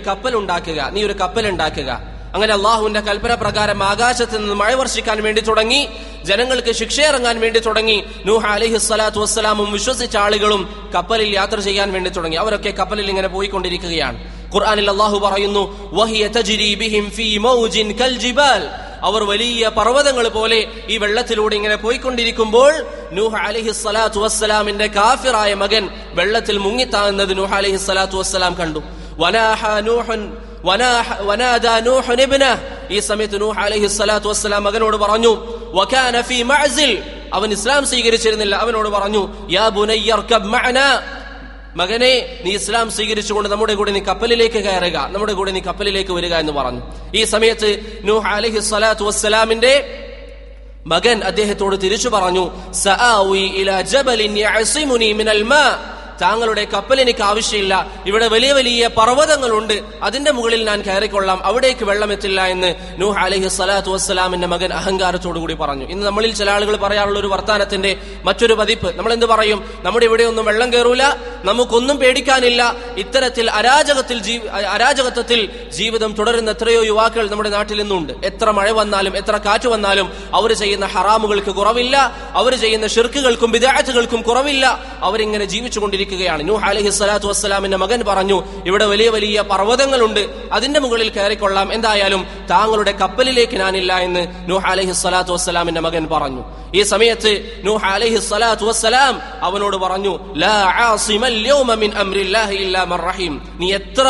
കപ്പൽ ഉണ്ടാക്കുക. അങ്ങനെ അള്ളാഹുവിന്റെ കൽപ്പന പ്രകാരം ആകാശത്ത് നിന്ന് മഴ വർഷിക്കാൻ വേണ്ടി തുടങ്ങി, ജനങ്ങൾക്ക് ശിക്ഷ ഇറങ്ങാൻ വേണ്ടി തുടങ്ങി. നൂഹ് അലൈഹി സ്വലാത്തു വസ്സലാമും വിശ്വസിച്ച ആളുകളും കപ്പലിൽ യാത്ര ചെയ്യാൻ വേണ്ടി തുടങ്ങി. അവരൊക്കെ കപ്പലിൽ ഇങ്ങനെ പോയിക്കൊണ്ടിരിക്കുകയാണ്. ഖുർആനിൽ അള്ളാഹു പറയുന്നു, വഹിയ തജ്രി ബിഹിം ഫീ മൗജിൻ കൽ ജിബാൽ, അവർ വലിയ പർവ്വതങ്ങൾ പോലെ ഈ വെള്ളത്തിലൂടെ ഇങ്ങനെ പോയിക്കൊണ്ടിരിക്കുമ്പോൾ നൂഹ് അലൈഹി സ്വലാത്തു വസ്സലാമിന്റെ കാഫിറായ മകൻ വെള്ളത്തിൽ മുങ്ങിത്താകുന്നത് നൂഹ് അലൈഹി സ്വലാത്തു വസ്സലാം കണ്ടു. ഈ സമയത്ത് നൂഹ് അലൈഹി സ്വലാത്തു വസ്സലാം മകനോട് പറഞ്ഞു, വകാന ഫീ മഅ്സിൽ, അവൻ ഇസ്ലാം സ്വീകരിച്ചിരുന്നില്ല. അവനോട് പറഞ്ഞു, യാ ബുനയ്യർകബ് മഅനാ, മകനെ, നീ ഇസ്ലാം സ്വീകരിച്ചുകൊണ്ട് നമ്മുടെ കൂടെ നീ കപ്പലിലേക്ക് കയറുക, നമ്മുടെ കൂടെ നീ കപ്പലിലേക്ക് വരിക എന്ന് പറഞ്ഞു. ഈ സമയത്ത് നൂഹ് അലൈഹി സ്വലാത്തു വസ്സലാമിന്റെ മകൻ അദ്ദേഹത്തോട് തിരിച്ചു പറഞ്ഞു, സആവി ഇലാ ജബലിൻ യഅസിമുനി മിനൽ മാ, താങ്കളുടെ കപ്പൽ എനിക്ക് ആവശ്യമില്ല, ഇവിടെ വലിയ വലിയ പർവ്വതങ്ങളുണ്ട്, അതിന്റെ മുകളിൽ ഞാൻ കയറിക്കൊള്ളാം, അവിടേക്ക് വെള്ളമെത്തില്ല എന്ന് നൂഹ് അലൈഹി സ്വലാത്തു വസ്സലാമിന്റെ മകൻ അഹങ്കാരത്തോടു കൂടി പറഞ്ഞു. ഇന്ന് നമ്മളിൽ ചില ആളുകൾ പറയാറുള്ള ഒരു വർത്താനത്തിന്റെ മറ്റൊരു പതിപ്പ്, നമ്മൾ എന്ത് പറയും? നമ്മുടെ ഇവിടെ ഒന്നും വെള്ളം കയറൂല, നമുക്കൊന്നും പേടിക്കാനില്ല. ഇത്തരത്തിൽ അരാജകത്വത്തിൽ ജീവിതം തുടരുന്ന എത്രയോ യുവാക്കൾ നമ്മുടെ നാട്ടിൽ നിന്നുണ്ട്. എത്ര മഴ വന്നാലും എത്ര കാറ്റ് വന്നാലും അവർ ചെയ്യുന്ന ഹറാമുകൾക്ക് കുറവില്ല, അവർ ചെയ്യുന്ന ഷിർക്കുകൾക്കും ബിദ്അത്തുകൾക്കും കുറവില്ല, അവരിങ്ങനെ ജീവിച്ചുകൊണ്ടിരിക്കും. നൂഹ് അലൈഹി സ്വലാത്തു വസ്സലാമിന്റെ മകൻ പറഞ്ഞു, ഇവിടെ വലിയ വലിയ പർവ്വതങ്ങളുണ്ട്, അതിന്റെ മുകളിൽ കയറിക്കൊള്ളാം, എന്തായാലും താങ്കളുടെ കപ്പലിലേക്ക് ഞാനില്ല എന്ന് നൂഹ് അലൈഹി സ്വലാത്തു വസ്സലാമിന്റെ മകൻ പറഞ്ഞു. ഈ സമയത്ത് നൂഹ് അലൈഹി സ്വലാത്തു വസ്സലാം അവനോട് പറഞ്ഞു, ലാ ആസിമൽ യൗമ മിൻ അംരില്ലാഹി ഇല്ലാ മൻ റഹീം, നീ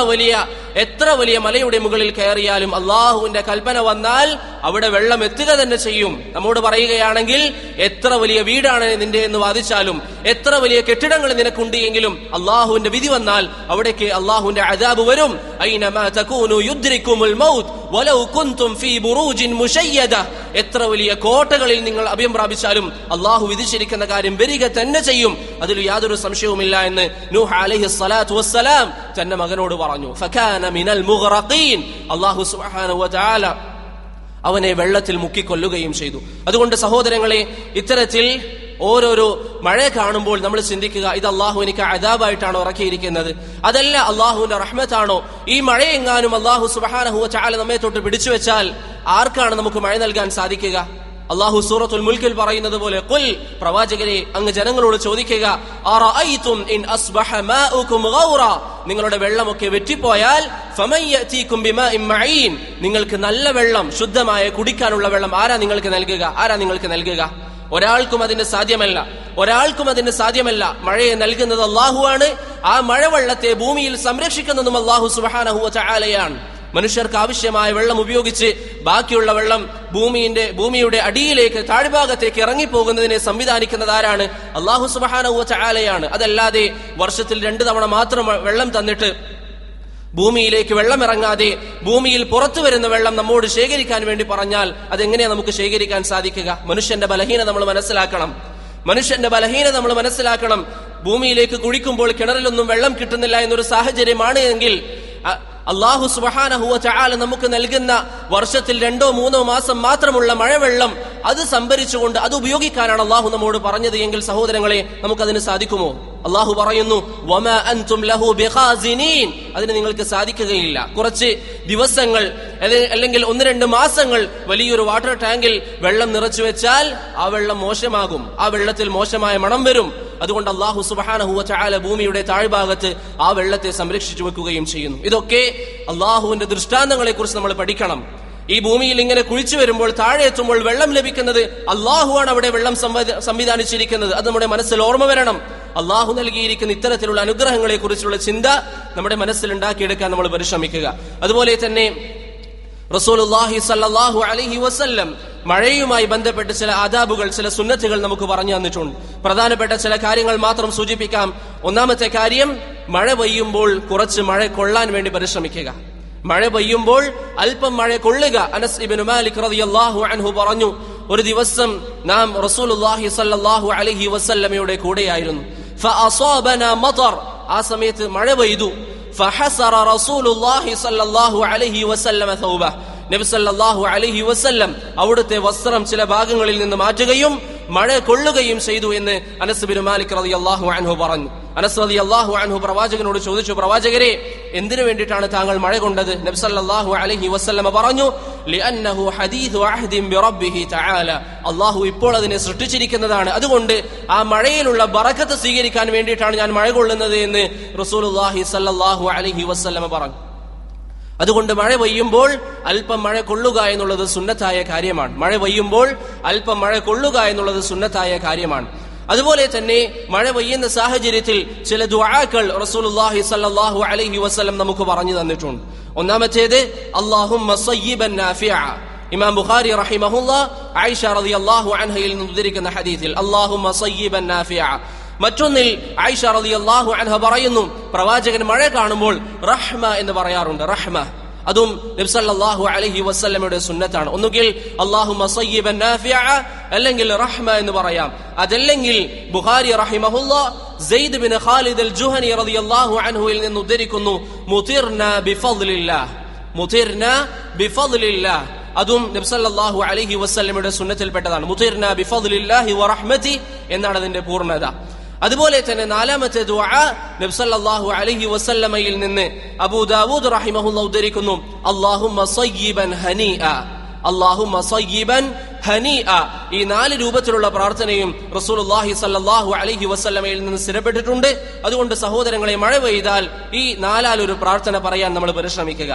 എത്ര വലിയ മലയുടെ മുകളിൽ കയറിയാലും അള്ളാഹുവിന്റെ കൽപ്പന വന്നാൽ അവിടെ വെള്ളം എത്തുക തന്നെ ചെയ്യും. നമ്മോട് പറയുകയാണെങ്കിൽ എത്ര വലിയ വീടാണ് നിന്റെ എന്ന് വാദിച്ചാലും, എത്ര വലിയ കെട്ടിടങ്ങൾ നിനക്കുണ്ട് എങ്കിലും അള്ളാഹുവിന്റെ വിധി വന്നാൽ അവിടേക്ക് അള്ളാഹുവിന്റെ അദാബ് വരും. ഐനമാ തകൂനു യുദ്രികുമുൽ മൗത്ത് വലൗ കുൻതും ഫീ ബുറൂജിൻ മുശയ്യദ, എത്ര വലിയ കോട്ടകളിൽ നിങ്ങൾ അഭയം പ്രാപിച്ചാലും അള്ളാഹു വിധിച്ചിരിക്കുന്ന കാര്യം വരിക തന്നെ ചെയ്യും, അതിൽ യാതൊരു സംശയവുമില്ല എന്ന് നൂഹ് അലൈഹി സ്വലാത്തു വസ്സലാം തന്റെ മകനോട് പറഞ്ഞു. ഫകാന മിനൽ മുഗ്റഖീൻ, അല്ലാഹു സുബ്ഹാനഹു വ തആല അവനെ വെള്ളത്തിൽ മുക്കിക്കൊല്ലുകയും ചെയ്തു. അതുകൊണ്ട് സഹോദരങ്ങളെ, ഇത്തരത്തിൽ ഓരോരോ മഴ കാണുമ്പോൾ നമ്മൾ ചിന്തിക്കുക, ഇത് അള്ളാഹു എനിക്ക് അദാബായിട്ടാണോ ഇറക്കിയിരിക്കുന്നത്, അതല്ല അള്ളാഹുവിന്റെ റഹ്മത്താണോ? ഈ മഴയെങ്ങാനും അള്ളാഹു സുബ്ഹാനഹു വ തആല നമ്മെ തൊട്ട് പിടിച്ചു വെച്ചാൽ ആർക്കാണ് നമുക്ക് മഴ നൽകാൻ സാധിക്കുക? അള്ളാഹു സൂറത്തുൽ മുൽക്കിൽ പറയുന്നത് പോലെ, ഖുൽ, പ്രവാചകരെ, അങ്ങ് ജനങ്ങളോട് ചോദിക്കുക, അറഅയ്തും ഇൻ അസ്ബഹ മാഉകും ഗൗറ, നിങ്ങളുടെ വെള്ളമൊക്കെ വെറ്റിപ്പോയാൽ ഫമൻ യഅതീകും ബിമാഇൻ മഈൻ, നിങ്ങൾക്ക് നല്ല വെള്ളം, ശുദ്ധമായ കുടിക്കാനുള്ള വെള്ളം ആരാ നിങ്ങൾക്ക് നൽകുക? ഒരാൾക്കും അതിന് സാധ്യമല്ല. മഴയെ നൽകുന്നത് അള്ളാഹുവാണ്. ആ മഴവെള്ളത്തെ ഭൂമിയിൽ സംരക്ഷിക്കുന്നതും അള്ളാഹു സുബ്ഹാനഹു വ തആലയാണ്. മനുഷ്യർക്ക് ആവശ്യമായ വെള്ളം ഉപയോഗിച്ച് ബാക്കിയുള്ള വെള്ളം ഭൂമിയുടെ അടിയിലേക്ക്, താഴ്ഭാഗത്തേക്ക് ഇറങ്ങിപ്പോകുന്നതിനെ സംവിധാനിക്കുന്നത് ആരാണ്? അള്ളാഹു സുബ്ഹാനഹു വ തആലയാണ്. അതല്ലാതെ വർഷത്തിൽ 2 തവണ മാത്രം വെള്ളം തന്നിട്ട് ഭൂമിയിലേക്ക് വെള്ളം ഇറങ്ങാതെ ഭൂമിയിൽ പുറത്തു വരുന്ന വെള്ളം നമ്മോട് ശേഖരിക്കാൻ വേണ്ടി പറഞ്ഞാൽ അതെങ്ങനെയാ നമുക്ക് ശേഖരിക്കാൻ സാധിക്കുക? മനുഷ്യന്റെ ബലഹീനത നമ്മൾ മനസ്സിലാക്കണം. മനുഷ്യന്റെ ബലഹീനത നമ്മൾ മനസ്സിലാക്കണം. ഭൂമിയിലേക്ക് കുഴിക്കുമ്പോൾ കിണറിലൊന്നും വെള്ളം കിട്ടുന്നില്ല എന്നൊരു സാഹചര്യമാണ് എങ്കിൽ അല്ലാഹു സുബ്ഹാനഹു വ തആല നമുക്ക് നൽകുന്ന വർഷത്തിൽ 2-3 മാസം മാത്രമുള്ള മഴവെള്ളം അത് സംഭരിച്ചുകൊണ്ട് അത് ഉപയോഗിക്കാനാണ് അല്ലാഹു നമ്മോട് പറഞ്ഞത് എങ്കിൽ സഹോദരങ്ങളെ, നമുക്കതിന് സാധിക്കുമോ? അല്ലാഹു പറയുന്നു, വമാ അൻതും ലഹു ബിഖാസിനീൻ, അതിന് നിങ്ങൾക്ക് സാധിക്കുകയില്ല. കുറച്ച് ദിവസങ്ങൾ അല്ലെങ്കിൽ 1-2 മാസങ്ങൾ വലിയൊരു വാട്ടർ ടാങ്കിൽ വെള്ളം നിറച്ചു വെച്ചാൽ ആ വെള്ളം മോശമാകും, ആ വെള്ളത്തിൽ മോശമായ മണം വരും. അതുകൊണ്ട് അല്ലാഹു സുബ്ഹാനഹു വ തആല ഭൂമിയുടെ താഴ്ഭാഗത്ത് ആ വെള്ളത്തെ സംരക്ഷിച്ചു വെക്കുകയും ചെയ്യുന്നു. ഇതൊക്കെ അല്ലാഹുവിന്റെ ദൃഷ്ടാന്തങ്ങളെ കുറിച്ച് നമ്മൾ പഠിക്കണം. ഈ ഭൂമിയിൽ ഇങ്ങനെ കുഴിച്ചു വരുമ്പോൾ താഴെ എത്തുമ്പോൾ വെള്ളം ലഭിക്കുന്നത് അല്ലാഹുവാണ് അവിടെ വെള്ളം സംവിധാനിച്ചിരിക്കുന്നത്. അത് നമ്മുടെ മനസ്സിൽ ഓർമ്മ വരണം. അല്ലാഹു നൽകിയിരിക്കുന്ന ഇത്തരത്തിലുള്ള അനുഗ്രഹങ്ങളെ കുറിച്ചുള്ള ചിന്ത നമ്മുടെ മനസ്സിൽ ഉണ്ടാക്കിയെടുക്കാൻ നമ്മൾ പരിശ്രമിക്കുക. അതുപോലെ തന്നെ റസൂലുള്ളാഹി സ്വല്ലല്ലാഹു അലൈഹി വസല്ലം മഴയുമായി ബന്ധപ്പെട്ട് ചില ആദാബുകൾ, ചില സുന്നത്തുകൾ നമുക്ക് പറഞ്ഞു തന്നിട്ടുണ്ട്. പ്രധാനപ്പെട്ട ചില കാര്യങ്ങൾ മാത്രം സൂചിപ്പിക്കാം. ഒന്നാമത്തെ കാര്യം, മഴ പെയ്യുമ്പോൾ കുറച്ച് മഴ കൊള്ളാൻ വേണ്ടി പരിശ്രമിക്കുക. മഴ പെയ്യുമ്പോൾ അല്പം മഴ കൊള്ളുക. അനസ് ഇബ്നു മാലിക് റളിയല്ലാഹു അൻഹു പറഞ്ഞു, ഒരു ദിവസം നാം റസൂലുള്ളാഹി സ്വല്ലല്ലാഹു അലൈഹി വസല്ലമയുടെ കൂടെയായിരുന്നു. ഫഅസാബനാ മതർ, ആ സമയത്ത് മഴ പെയ്തു. ഫഹസറ റസൂലുള്ളാഹി സ്വല്ലല്ലാഹു അലൈഹി വസല്ലമ തൗബഹ, നബി സല്ലല്ലാഹു അലൈഹി വസല്ലം അവിടുത്തെ വസ്ത്രം ചില ഭാഗങ്ങളിൽ നിന്ന് മാറ്റുകയും മഴ കൊള്ളുകയും ചെയ്തു എന്ന് അനസ് ഇബ്നു മാലിക് റളിയല്ലാഹു അൻഹു പറഞ്ഞു. അനസ് റളിയല്ലാഹു അൻഹു പ്രവാചകനോട് ചോദിച്ചു, പ്രവാചകരെ, എന്തിനു വേണ്ടിയിട്ടാണ് താങ്കൾ മഴ കൊണ്ടത്? നബി സല്ലല്ലാഹു അലൈഹി വസല്ലം പറഞ്ഞു, ലിഅന്നഹു ഹദീഥു അഹ്ദിൻ ബിറബ്ബിഹി തആല, അല്ലാഹു ഇപ്പോൾ അതിനെ സൃഷ്ടിച്ചിരിക്കുന്നതാണ്, അതുകൊണ്ട് ആ മഴയിലുള്ള ബറക്കത്ത് സ്വീകരിക്കാൻ വേണ്ടിയിട്ടാണ് ഞാൻ മഴ കൊള്ളുന്നത് എന്ന് റസൂലുള്ളാഹി സല്ലല്ലാഹു അലൈഹി വസല്ലം പറഞ്ഞു. അതുകൊണ്ട് മഴ പെയ്യുമ്പോൾ അല്പം മഴ കൊള്ളുക എന്നുള്ളത് സുന്നത്തായ കാര്യമാണ്. മഴ പെയ്യുമ്പോൾ അല്പം മഴ കൊള്ളുക എന്നുള്ളത് സുന്നത്തായ കാര്യമാണ്. അതുപോലെ തന്നെ മഴ പെയ്യുന്ന സാഹചര്യത്തിൽ ചില ദുആകൾ റസൂലുള്ളാഹി സ്വല്ലല്ലാഹു അലൈഹി വസല്ലം നമുക്ക് പറഞ്ഞു തന്നിട്ടുണ്ട്. ഒന്നാമത്തേത് അല്ലാഹുമ്മ സയ്യിബൻ നാഫിഅ. ഇമാം ബുഖാരി റഹിമഹുല്ലാഹ് ആയിഷ റളിയല്ലാഹു അൻഹയിൽ നിന്ന് ഉദ്ധരിക്കുന്ന ഹദീസിൽ അല്ലാഹുമ്മ സയ്യിബൻ നാഫിഅ. മറ്റൊന്നിൽ ആയിഷ റളിയല്ലാഹു അൻഹ പറയുന്നു, പ്രവാചകൻ മഴ കാണുമ്പോൾ റഹ്മ എന്ന് പറയാറുണ്ട്. റഹ്മ, അതും നബി സല്ലല്ലാഹു അലൈഹി വസല്ലമയുടെ സുന്നത്താണ്. ഒന്നുകിൽ അല്ലാഹുമ്മ സയ്യിബൻ നാഫിഅ അല്ലെങ്കിൽ റഹ്മ എന്ന് പറയാം. അതല്ലെങ്കിൽ ബുഖാരി റഹിമഹുല്ലാഹ് Zaid bin Khalid al Juhani റളിയല്ലാഹു അൻഹുവിൽ നിന്ന് ഉദ്ധരിക്കുന്നു, മുതിർനാ ബിഫദ്ലില്ലാഹ്, മുതിർനാ ബിഫദ്ലില്ലാഹ്. അതും നബി സല്ലല്ലാഹു അലൈഹി വസല്ലമയുടെ സുന്നത്തിൽപ്പെട്ടതാണ്. മുതിർനാ ബിഫദ്ലില്ലാഹി വറഹ്മതി എന്നാണ് അതിന്റെ പൂർണ്ണത. അതുപോലെ തന്നെ നാലാമത്തെ ദുആ നബി സല്ലല്ലാഹു അലൈഹി വസല്ലമയിൽ നിന്ന് അബൂ ദാവൂദ് റഹിമഹുല്ലാഹ് ഉദ്ധരിക്കുന്നു, അല്ലാഹുമ്മ സയ്യിബൻ ഹനീഅ, അല്ലാഹുമ്മ സയ്യിബൻ ഹനീഅ. ഈ 4 രൂപത്തിലുള്ള പ്രാർത്ഥനയും റസൂലുള്ളാഹി സ്വല്ലല്ലാഹു അലൈഹി വസല്ലമയിൽ നിന്ന് സ്ഥിരപ്പെട്ടിട്ടുണ്ട്. അതുകൊണ്ട് സഹോദരങ്ങളെ, മഴ പെയ്താൽ ഈ 4 പ്രാർത്ഥന പറയാൻ നമ്മൾ പരിശ്രമിക്കുക.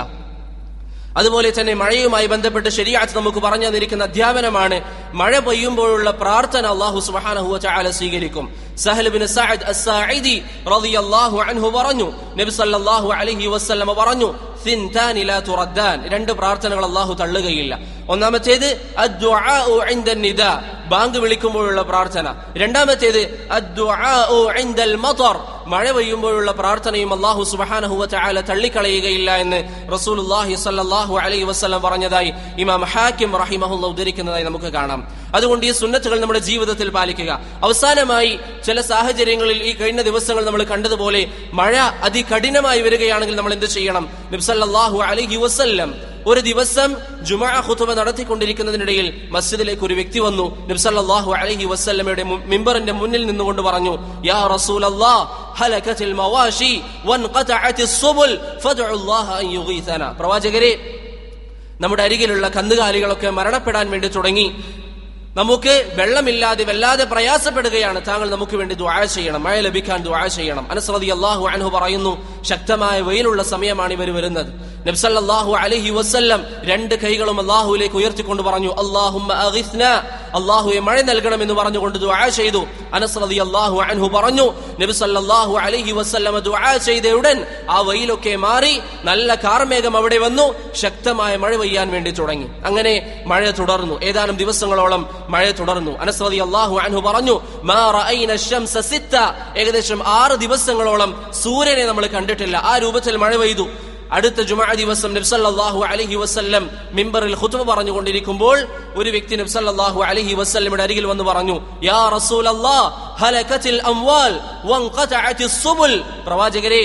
അതുപോലെ തന്നെ മഴയുമായി ബന്ധപ്പെട്ട് ശരീഅത്ത് നമുക്ക് പറഞ്ഞു തന്നിരിക്കുന്ന അധ്യാപനമാണ് മഴ പെയ്യുമ്പോഴുള്ള പ്രാർത്ഥന അല്ലാഹു സുബ്ഹാനഹു വ തആല സ്വീകരിക്കും. സഹൽ ബിൻ സഅദ് അസ്സാഇദി റളിയല്ലാഹു അൻഹു പറഞ്ഞു, നബി സല്ലല്ലാഹു അലൈഹി വസല്ലം പറഞ്ഞു, സിൻതാനി ലാ തുറദ്ദാൻ, 2 പ്രാർത്ഥനകൾ അല്ലാഹു തള്ളുകയില്ല. ഒന്നാമത്തേത് അദ്ദുആഉ ഇൻദൻ നിദാ, ബാങ്ക് വിളിക്കുമ്പോഴുള്ള പ്രാർത്ഥന. രണ്ടാമത്തേത് അദ്ദുആഉ ഇൻദൽ മതർ, മഴ പെയ്യുമ്പോഴുള്ള പ്രാർത്ഥനയും അല്ലാഹു സുബ്ഹാനഹു വ തആല തള്ളിക്കളയുകയില്ല എന്ന് റസൂലുള്ളാഹി സ്വല്ലല്ലാഹു അലൈഹി വസല്ലം പറഞ്ഞതായി ഇമാം ഹാക്കിം റഹിമഹുല്ലാഹ് ഉദ്ധരിക്കുന്നതായി നമുക്ക് കാണാം. അതുകൊണ്ട് ഈ സുന്നത്തുകൾ നമ്മുടെ ജീവിതത്തിൽ പാലിക്കുക. അവസാനമായി ചില സാഹചര്യങ്ങളിൽ ഈ കഴിഞ്ഞ ദിവസങ്ങൾ നമ്മൾ കണ്ടതുപോലെ മഴ അതികഠിനമായി വരികയാണെങ്കിൽ നമ്മൾ എന്ത് ചെയ്യണം? നബി സല്ലല്ലാഹു അലൈഹി വസല്ലം ഒരു ദിവസം ജുമുഅ ഖുതുബ നടത്തിക്കൊണ്ടിരിക്കുന്നതിനിടയിൽ മസ്ജിദിലേക്ക് ഒരു വ്യക്തി വന്നു. നബി സല്ലല്ലാഹു അലൈഹി വസല്ലമയുടെ മിമ്പറിന്റെ മുന്നിൽ നിന്നുകൊണ്ട് പറഞ്ഞു, യാ റസൂലല്ലാഹ് ഹലകത്തിൽ മവാശി വൻഖതഅത്തിസ് സുബുൽ ഫദ്ഉല്ലാഹ അൻ യുഗീസന. പ്രവാചകരെ, നമ്മുടെ അരികിലുള്ള കന്നുകാലികളൊക്കെ മരണപ്പെടാൻ വേണ്ടി തുടങ്ങി, നമുക്ക് വെള്ളമില്ലാതെ വല്ലാതെ പ്രയാസപ്പെടുകയാണ്, താങ്കൾ നമുക്ക് വേണ്ടി ദുആ ചെയ്യണം, മഴ ലഭിക്കാൻ ദുആ ചെയ്യണം. അനസ് റളിയല്ലാഹു അൻഹു പറയുന്നു, ശക്തമായ വെയിലുള്ള സമയമാണ് ഇവർ വരുന്നത്. നബി സല്ലല്ലാഹു അലൈഹി വസല്ലം 2 കൈകളും അല്ലാഹുവിലേക്ക് ഉയർത്തിക്കൊണ്ട് പറഞ്ഞു, അല്ലാഹുമ്മ അഗിസ്നാ, അല്ലാഹുവേ മഴ നൽകണമെന്ന് പറഞ്ഞുകൊണ്ട് ദുആ ചെയ്തു. അനസ് റളിയല്ലാഹു അൻഹു പറഞ്ഞു, നബി സല്ലല്ലാഹു അലൈഹി വസല്ലം ദുആ ചെയ്തയുടൻ ആ വെയിലൊക്കെ മാറി നല്ല കാർമേഘം അവിടെ വന്നു, ശക്തമായ മഴ പെയ്യാൻ വേണ്ടി തുടങ്ങി. അങ്ങനെ മഴ തുടർന്നു, ഏതാനും ദിവസങ്ങളോളം മഴ തുടർന്നു. അനസ് റളിയല്ലാഹു അൻഹു പറഞ്ഞു, മാ റഅയ്ന അശംസ 6, ഏകദേശം 6 ദിവസങ്ങളോളം സൂര്യനെ നമ്മൾ കണ്ടിട്ടില്ല. ആ രൂപത്തിൽ മഴ പെയ്തു. അടുത്ത ജുമുഅ ദിവസം നബി സല്ലല്ലാഹു അലൈഹി വസല്ലം മിമ്പറിൽ ഖുതുബ പറഞ്ഞുകൊണ്ടിരിക്കുമ്പോൾ ഒരു വ്യക്തി നബി സല്ലല്ലാഹു അലൈഹി വസല്ലമയുടെ അരികിൽ വന്ന് പറഞ്ഞു, യാ റസൂലല്ലാഹ് ഹലകത്തിൽ അംവാൽ വൻഖതഅതിസ് സുബുൽ. പ്രവാചകരെ,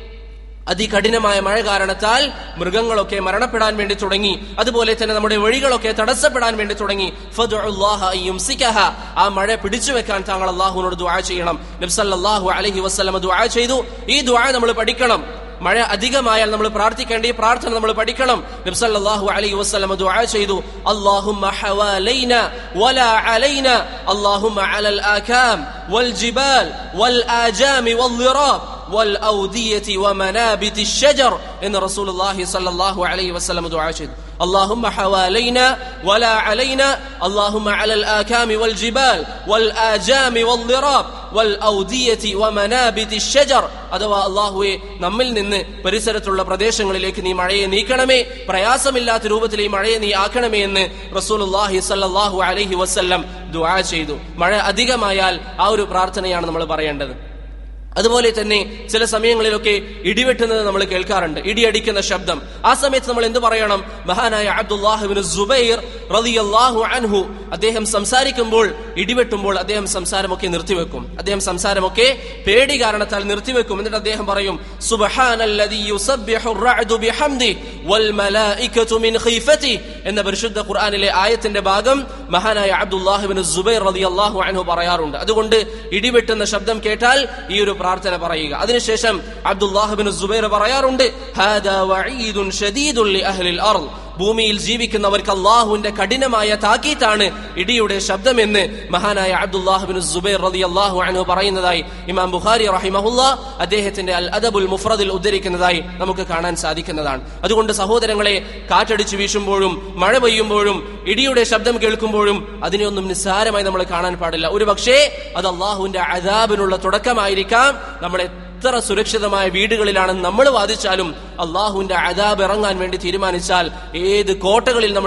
അതികഠിനമായ മഴ കാരണത്താൽ മൃഗങ്ങളൊക്കെ മരണപ്പെടാൻ വേണ്ടി തുടങ്ങി, അതുപോലെ തന്നെ നമ്മുടെ വഴികളൊക്കെ തടസ്സപ്പെടാൻ വേണ്ടി തുടങ്ങി. ഫദ്ഉല്ലാഹ അയ്യുംസികഹ, ആ മഴ പിടിച്ചു വെക്കാൻ താങ്കൾ അല്ലാഹുവിനോട് ദുആ ചെയ്യണം. നബി സല്ലല്ലാഹു അലൈഹി വസല്ലം ദുആ ചെയ്തു. ഈ ദുആ നമ്മൾ പഠിക്കണം. മഴ അധികമായാൽ നമ്മൾ പ്രാർത്ഥിക്കേണ്ട ഈ പ്രാർത്ഥന നമ്മൾ പഠിക്കണം. നബി സല്ലല്ലാഹു അലൈഹി വസല്ലം ദുആ ചെയ്തു, അല്ലാഹുമ്മ ഹവാലൈനാ വലാ അലൈനാ, അല്ലാഹുമ്മ അലൽ ആകാം വൽ ജിബാൽ വൽ ആജാമി വൽ ളിറാബ് വൽ ഔദിയതി വമനാബിതി الشجر എന്ന് റസൂലുള്ളാഹി സ്വല്ലല്ലാഹു അലൈഹി വസല്ലം ദുആ ചെയ്തു. اللهم حوالينا ولا علينا اللهم على الآكام والجبال والآجام والضراب والأودية ومنابت الشجر. അഥവാ അല്ലാഹുവേ, നമ്മിൽ നിന്ന് പരിസരത്തുള്ള പ്രദേശങ്ങളിലേക്ക് നീ മഴയെ നീക്കണമേ, പ്രയാസമില്ലാത്ത രൂപത്തിൽ ഈ മഴയെ നീ ആക്കണമേ എന്ന് റസൂലുള്ളാഹി സ്വല്ലല്ലാഹു അലൈഹി വസല്ലം ദുആ ചെയ്തു. മഴ അധികമായാൽ ആ ഒരു പ്രാർത്ഥനയാണ് നമ്മൾ പറയേണ്ടത്. അതുപോലെ തന്നെ ചില സമയങ്ങളിലൊക്കെ ഇടിവെട്ടുന്നത് നമ്മൾ കേൾക്കാറുണ്ട്, ഇടിയടിക്കുന്ന ശബ്ദം. ആ സമയത്ത് നമ്മൾ എന്ത് പറയണം? മഹാനായ അബ്ദുല്ലാഹ് ഇബ്നു സുബൈർ റളിയല്ലാഹു അൻഹു അദ്ദേഹം സംസാരിക്കുമ്പോൾ, ഇടിവെട്ടുമ്പോൾ അദ്ദേഹം സംസാരമൊക്കെ നിർത്തിവെക്കും. അദ്ദേഹം സംസാരമൊക്കെ പേടി കാരണത്താൽ നിർത്തിവെക്കും. എന്നിട്ട് അദ്ദേഹം പറയും, സുബ്ഹാനല്ലദീ യുസബ്ബിഹു റഅദു ബിഹംദി വൽ മലായികതു മിൻ ഖീഫതി എന്ന പരിശുദ്ധ ഖുർആനിലെ ആയത്തിന്റെ ഭാഗം മഹാനായ അബ്ദുല്ലാഹ് ഇബ്നു സുബൈർ റളിയല്ലാഹു അൻഹു പറയാറുണ്ട്. അതുകൊണ്ട് ഇടിവെട്ടുന്ന ശബ്ദം കേട്ടാൽ ഈ ഒരു പ്രാർത്ഥന പറയുക. അതിനുശേഷം അബ്ദുല്ലാഹ് ഇബ്നു സുബൈർ പറയാറുണ്ട്, ഹാദാ വഈദുൻ ശദീദുൻ ലി അഹ്ലിൽ അർദ്, ഭൂമിയിൽ ജീവിക്കുന്നവർക്ക് അല്ലാഹുവിന്റെ കഠിനമായ താക്കീതാണ് ഇടിയുടെ ശബ്ദമെന്ന് മഹാനായ അബ്ദുല്ലാഹ് ഇബ്നു സുബൈർ റളിയല്ലാഹു അൻഹു പറയുന്നതായി ഇമാം ബുഖാരി റഹിമഹുല്ലാഹ് അദ്ദേഹത്തിന്റെ അൽ അദബുൽ മുഫ്രദിൽ ഉദ്ധരിക്കുന്നതായി നമുക്ക് കാണാൻ സാധിക്കുന്നതാണ്. അതുകൊണ്ട് സഹോദരങ്ങളെ, കാറ്റടിച്ചു വീശുമ്പോഴും മഴ പെയ്യുമ്പോഴും ഇടിയുടെ ശബ്ദം കേൾക്കുമ്പോഴും അതിനെയൊന്നും നിസ്സാരമായി നമ്മൾ കാണാൻ പാടില്ല. ഒരു പക്ഷേ അത് അല്ലാഹുവിന്റെ അദാബിനുള്ള തുടക്കമായിരിക്കാം. നമ്മളെ എത്ര സുരക്ഷിതമായ വീടുകളിലാണ് നമ്മൾ വാദിച്ചാലും അള്ളാഹുവിന്റെ അദാബ് ഇറങ്ങാൻ വേണ്ടി തീരുമാനിച്ചാൽ, ഏത് കോട്ടകളിൽ നമ്മൾ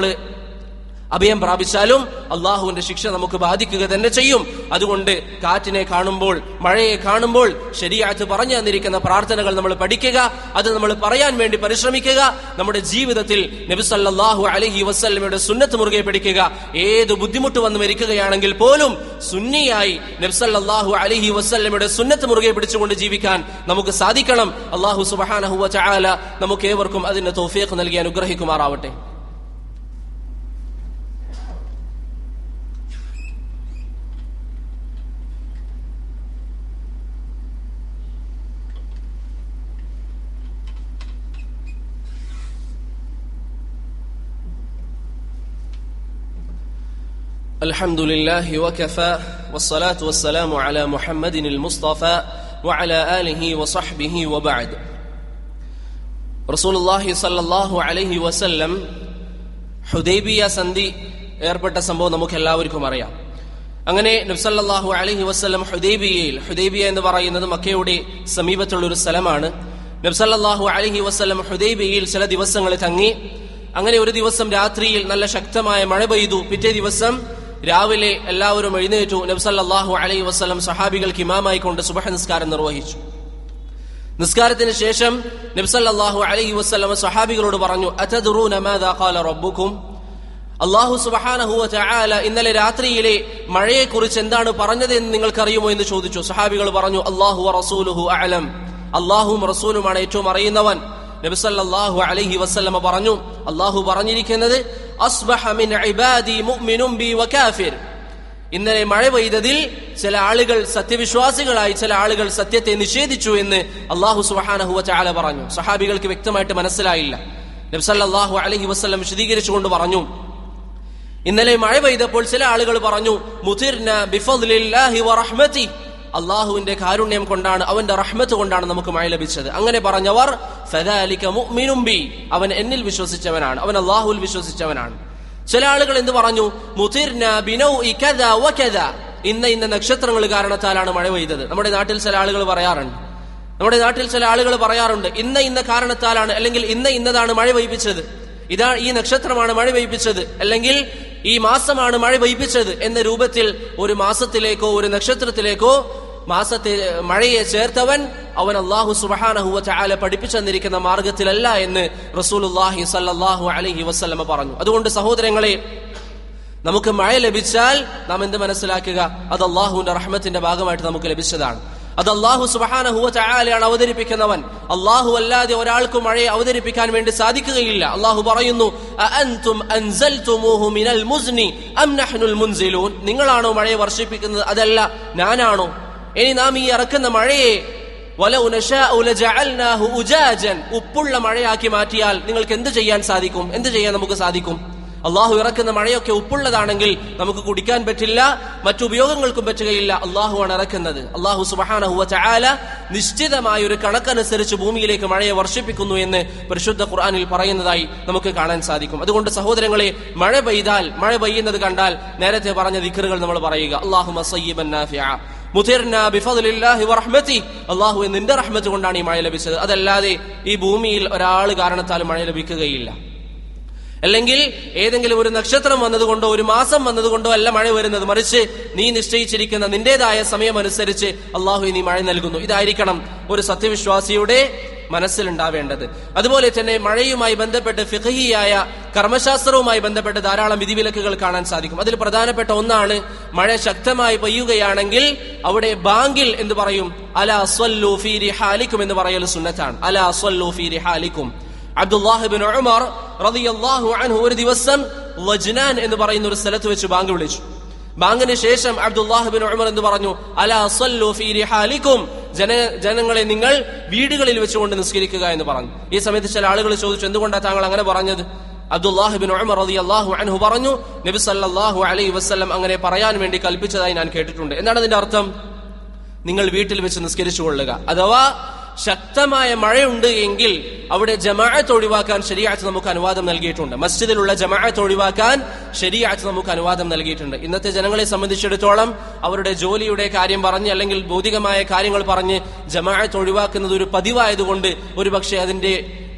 അഭയം പ്രാപിച്ചാലും അള്ളാഹുവിന്റെ ശിക്ഷ നമുക്ക് ബാധിക്കുക തന്നെ ചെയ്യും. അതുകൊണ്ട് കാറ്റിനെ കാണുമ്പോൾ, മഴയെ കാണുമ്പോൾ ശരീഅത്ത് പറഞ്ഞു തന്നിരിക്കുന്ന പ്രാർത്ഥനകൾ നമ്മൾ പഠിക്കുക, അത് നമ്മൾ പറയാൻ വേണ്ടി പരിശ്രമിക്കുക. നമ്മുടെ ജീവിതത്തിൽ നബി സല്ലല്ലാഹു അലൈഹി വസല്ലമയുടെ സുന്നത്ത് മുറുകെ പിടിക്കുക. ഏത് ബുദ്ധിമുട്ട് വന്നു മരിക്കുകയാണെങ്കിൽ പോലും സുന്നിയായി നബി സല്ലല്ലാഹു അലൈഹി വസല്ലമയുടെ സുന്നത്ത് മുറുകെ പിടിച്ചുകൊണ്ട് ജീവിക്കാൻ നമുക്ക് സാധിക്കണം. അല്ലാഹു സുബ്ഹാനഹു വ തആല നമുക്ക് ഏവർക്കും അതിന്റെ തൗഫീഖ് നൽകി അനുഗ്രഹിക്കുമാറാവട്ടെ. الحمد لله وكفى والصلاة والسلام على محمد المصطفى وعلى آله وصحبه وبعد. رسول الله صلى الله عليه وسلم ഹുദൈബിയ സന്ധി ഏർപ്പെട്ട സംഭവം നമുക്ക് എല്ലാവർക്കും അറിയാം. അങ്ങനെ നബി സല്ലല്ലാഹു അലൈഹി വസല്ലം ഹുദൈബിയ എന്ന് പറയുന്നത് മക്കയുടെ സമീപത്തുള്ള ഒരു സ്ഥലമാണ്. നബി സല്ലല്ലാഹു അലൈഹി വസല്ലം ഹുദൈബിയയിൽ ചില ദിവസങ്ങൾ തങ്ങി. അങ്ങനെ ഒരു ദിവസം രാത്രിയിൽ നല്ല ശക്തമായ മഴ പെയ്തു. പിറ്റേ ദിവസം രാവിലെ എല്ലാവരും എഴുന്നേറ്റു. നബി സല്ലല്ലാഹു അലൈഹി വസല്ലം സഹാബികൾക്ക് ഇമാമായി കൊണ്ട് സുബ്ഹ് നിസ്കാരം നിർവഹിച്ചു. നിസ്കാരത്തിന് ശേഷം നബി സല്ലല്ലാഹു അലൈഹി വസല്ലം സഹാബികളോട് പറഞ്ഞു, അതദ്റൂന മാദാ ഖാല റബ്ബുക്കും, അല്ലാഹു സുബ്ഹാനഹു വ തആല ഇന്നലെ രാത്രിയിലെ മഴയെക്കുറിച്ച് എന്താണ് പറഞ്ഞതെന്ന് നിങ്ങൾക്കറിയുമോ എന്ന് ചോദിച്ചു. സഹാബികൾ പറഞ്ഞു, അല്ലാഹു വ റസൂലുഹു അഅലം, അല്ലാഹുവും റസൂലുമാണ് ഏറ്റവും അറിയുന്നവൻ. നബി സല്ലല്ലാഹു അലൈഹി വസല്ലം പറഞ്ഞു, അല്ലാഹു പറഞ്ഞിരിക്കുന്നത്, അസ്ബഹ മിൻ ഇബാദി മുഅ്മിനുൻ ബി വ കാഫിർ, ഇന്നലെ മഴ പെയ്തതിൽ ചില ആളുകൾ സത്യവിശ്വാസികളായി, ചില ആളുകൾ സത്യത്തെ നിഷേധിച്ചു എന്ന് അല്ലാഹു സുബ്ഹാനഹു വ തആല പറഞ്ഞു. സഹാബികൾക്ക് വ്യക്തമായിട്ട് മനസ്സിലായില്ല. നബി സല്ലല്ലാഹു അലൈഹി വസല്ലം വിശദീകരിച്ചുകൊണ്ട് പറഞ്ഞു, ഇന്നലെ മഴ പെയ്തപ്പോൾ ചില ആളുകൾ പറഞ്ഞു, മുതിർന ബിഫദ്ലില്ലാഹി വ റഹ്മതി, അള്ളാഹുവിന്റെ കാരുണ്യം കൊണ്ടാണ്, അവന്റെ റഹ്മത്ത് കൊണ്ടാണ് നമുക്ക് മഴ ലഭിച്ചത്. അങ്ങനെ പറഞ്ഞവർ ഫദാലിക മുഅ്മിനുൻ ബി, അവൻ എന്നിൽ വിശ്വസിച്ചവനാണ്, അവൻ അള്ളാഹുവിൽ വിശ്വസിച്ചവനാണ്. ചില ആളുകൾ എന്ത് പറഞ്ഞു, മുതിർന ബിനൗഇ കദാ വ കദാ, ഇന്ന നക്ഷത്രങ്ങൾ കാരണത്താലാണ് മഴ പെയ്തത്. നമ്മുടെ നാട്ടിൽ ചില ആളുകൾ പറയാറുണ്ട്, ഇന്ന കാരണത്താലാണ്, അല്ലെങ്കിൽ ഇന്നതാണ് മഴ പെയ്യിപ്പിച്ചത്, ഇതാ ഈ നക്ഷത്രമാണ് മഴ പെയ്യിപ്പിച്ചത്, അല്ലെങ്കിൽ ഈ മാസമാണ് മഴ പെയ്യിപ്പിച്ചത് എന്ന രൂപത്തിൽ ഒരു മാസത്തിലേക്കോ ഒരു നക്ഷത്രത്തിലേക്കോ മഴയെ ചേർത്തവൻ അവൻ അല്ലാഹു സുബ്ഹാനഹു വ തആല പഠിപ്പിച്ചു തന്നിരിക്കുന്ന മാർഗത്തിലല്ല എന്ന് റസൂലുള്ളാഹി സ്വല്ലല്ലാഹു അലൈഹി വസല്ലമ പറഞ്ഞു. അതുകൊണ്ട് സഹോദരങ്ങളെ, നമുക്ക് മഴ ലഭിച്ചാൽ നാം എന്ത് മനസ്സിലാക്കുക? അത് അല്ലാഹുവിന്റെ റഹ്മത്തിന്റെ ഭാഗമായിട്ട് നമുക്ക് ലഭിച്ചതാണ്. അത് അല്ലാഹു സുബ്ഹാനഹു വ തആലയാണ് അവതരിപ്പിക്കുന്നവൻ. അല്ലാഹു അല്ലാതെ ഒരാൾക്കും മഴയെ അവതരിപ്പിക്കാൻ വേണ്ടി സാധിക്കുകയില്ല. അല്ലാഹു പറയുന്നു, അഅൻതും അൻസൽതുമൂഹു മിനൽ മുസ്നി അം നഹ്നുൽ മുൻസിലൂൻ. നിങ്ങളാണോ മഴയെ വർഷിപ്പിക്കുന്നത്, അതല്ല ഞാനാണോ? ഇനി നാം ഈ ഇറക്കുന്ന മഴയെ വലൗ നശാഉ ലജഅൽനാഹു ഉജാജൻ, ഉപ്പുള്ള മഴയാക്കി മാറ്റിയാൽ നിങ്ങൾക്ക് എന്ത് ചെയ്യാൻ സാധിക്കും? എന്ത് ചെയ്യാൻ നമുക്ക് സാധിക്കും? അള്ളാഹു ഇറക്കുന്ന മഴയൊക്കെ ഉപ്പുള്ളതാണെങ്കിൽ നമുക്ക് കുടിക്കാൻ പറ്റില്ല, മറ്റുപയോഗങ്ങൾക്കും പറ്റുകയില്ല. അള്ളാഹുവാണ് ഇറക്കുന്നത്. അള്ളാഹു സുബ്ഹാനഹു വ തആല നിശ്ചിതമായ ഒരു കണക്കനുസരിച്ച് ഭൂമിയിലേക്ക് മഴയെ വർഷിപ്പിക്കുന്നു എന്ന് പരിശുദ്ധ ഖുർആനിൽ പറയുന്നതായി നമുക്ക് കാണാൻ സാധിക്കും. അതുകൊണ്ട് സഹോദരങ്ങളെ, മഴ പെയ്യുന്നത് കണ്ടാൽ നേരത്തെ പറഞ്ഞ ദിക്റുകൾ നമ്മൾ പറയുക. അല്ലാഹുമ്മ സയ്യിബൻ നാഫിഅ മുതിർനാ ബിഫദ്ലില്ലാഹി വറഹ്മതി. അല്ലാഹുവേ, നിന്റെ റഹ്മത്ത് കൊണ്ടാണ് ഈ മഴ ലഭിച്ചത്. അതല്ലാതെ ഈ ഭൂമിയിൽ ഒരാൾ കാരണത്താലും മഴ ലഭിക്കുകയില്ല. അല്ലെങ്കിൽ ഏതെങ്കിലും ഒരു നക്ഷത്രം വന്നതുകൊണ്ടോ ഒരു മാസം വന്നതുകൊണ്ടോ അല്ല മഴ വരുന്നത്. മറിച്ച് നീ നിശ്ചയിച്ചിരിക്കുന്ന നിന്റേതായ സമയമനുസരിച്ച് അല്ലാഹു നീ മഴ നൽകുന്നു. ഇതായിരിക്കണം ഒരു സത്യവിശ്വാസിയുടെ മനസ്സിലുണ്ടാവേണ്ടത്. അതുപോലെ തന്നെ മഴയുമായി ബന്ധപ്പെട്ട് ഫിഖഹിയായ കർമ്മശാസ്ത്രവുമായി ബന്ധപ്പെട്ട് ധാരാളം വിധിവിലക്കുകൾ കാണാൻ സാധിക്കും. അതിൽ പ്രധാനപ്പെട്ട ഒന്നാണ്, മഴ ശക്തമായി പെയ്യുകയാണെങ്കിൽ അവിടെ ബാങ്കിൽ എന്ന് പറയും, അലാ സ്വല്ലു ഫീ റിഹാലിക്കും എന്ന് പറയൽ സുന്നത്താണ്. അലാ സ്വല്ലു ഫീ റിഹാലിക്കും. അബ്ദുല്ലാഹി ഇബ്നു ഉമർ റളിയല്ലാഹു അൻഹു ഒരു ദിവസം ലജ്നാൻ എന്ന് പറയുന്ന ഒരു സ്ഥലത്ത് വെച്ച് ബാങ്ക് വിളിച്ചു. ബാങ്കിന് ശേഷം അബ്ദുല്ലാഹി ഇബ്നു ഉമർ എന്ന് പറഞ്ഞു, അലാ സ്വല്ലു ഫീ റിഹാലിക്കും, ജനങ്ങളെ നിങ്ങൾ വീടുകളിൽ വെച്ചുകൊണ്ട് നിസ്കരിക്കുക എന്ന് പറഞ്ഞു. ഈ സമയത്ത് ചില ആളുകൾ ചോദിച്ചു, എന്തുകൊണ്ടാണ് താങ്കൾ അങ്ങനെ പറഞ്ഞത്? അബ്ദുല്ലാഹി ഇബ്നു ഉമർ റളിയല്ലാഹു അൻഹു പറഞ്ഞു, നബി സല്ലല്ലാഹു അലൈഹി വസല്ലം അങ്ങനെ പറയാൻ വേണ്ടി കൽപ്പിച്ചതായി ഞാൻ കേട്ടിട്ടുണ്ട്. എന്താണ് അതിന്റെ അർത്ഥം? നിങ്ങൾ വീട്ടിൽ വെച്ച് നിസ്കരിച്ചു കൊള്ളുക. അഥവാ ശക്തമായ മഴയുണ്ട് എങ്കിൽ അവിടെ ജമാഅത്ത് ഒഴിവാക്കാൻ ശരീഅത്ത് നമുക്ക് അനുവാദം നൽകിയിട്ടുണ്ട്. മസ്ജിദിലുള്ള ജമാഅത്ത് ഒഴിവാക്കാൻ ശരീഅത്ത് നമുക്ക് അനുവാദം നൽകിയിട്ടുണ്ട്. ഇന്നത്തെ ജനങ്ങളെ സംബന്ധിച്ചിടത്തോളം അവരുടെ ജോലിയുടെ കാര്യം പറഞ്ഞ് അല്ലെങ്കിൽ ഭൗതികമായ കാര്യങ്ങൾ പറഞ്ഞ് ജമാഅത്ത് ഒഴിവാക്കുന്നത് ഒരു പതിവായതുകൊണ്ട് ഒരുപക്ഷെ അതിന്റെ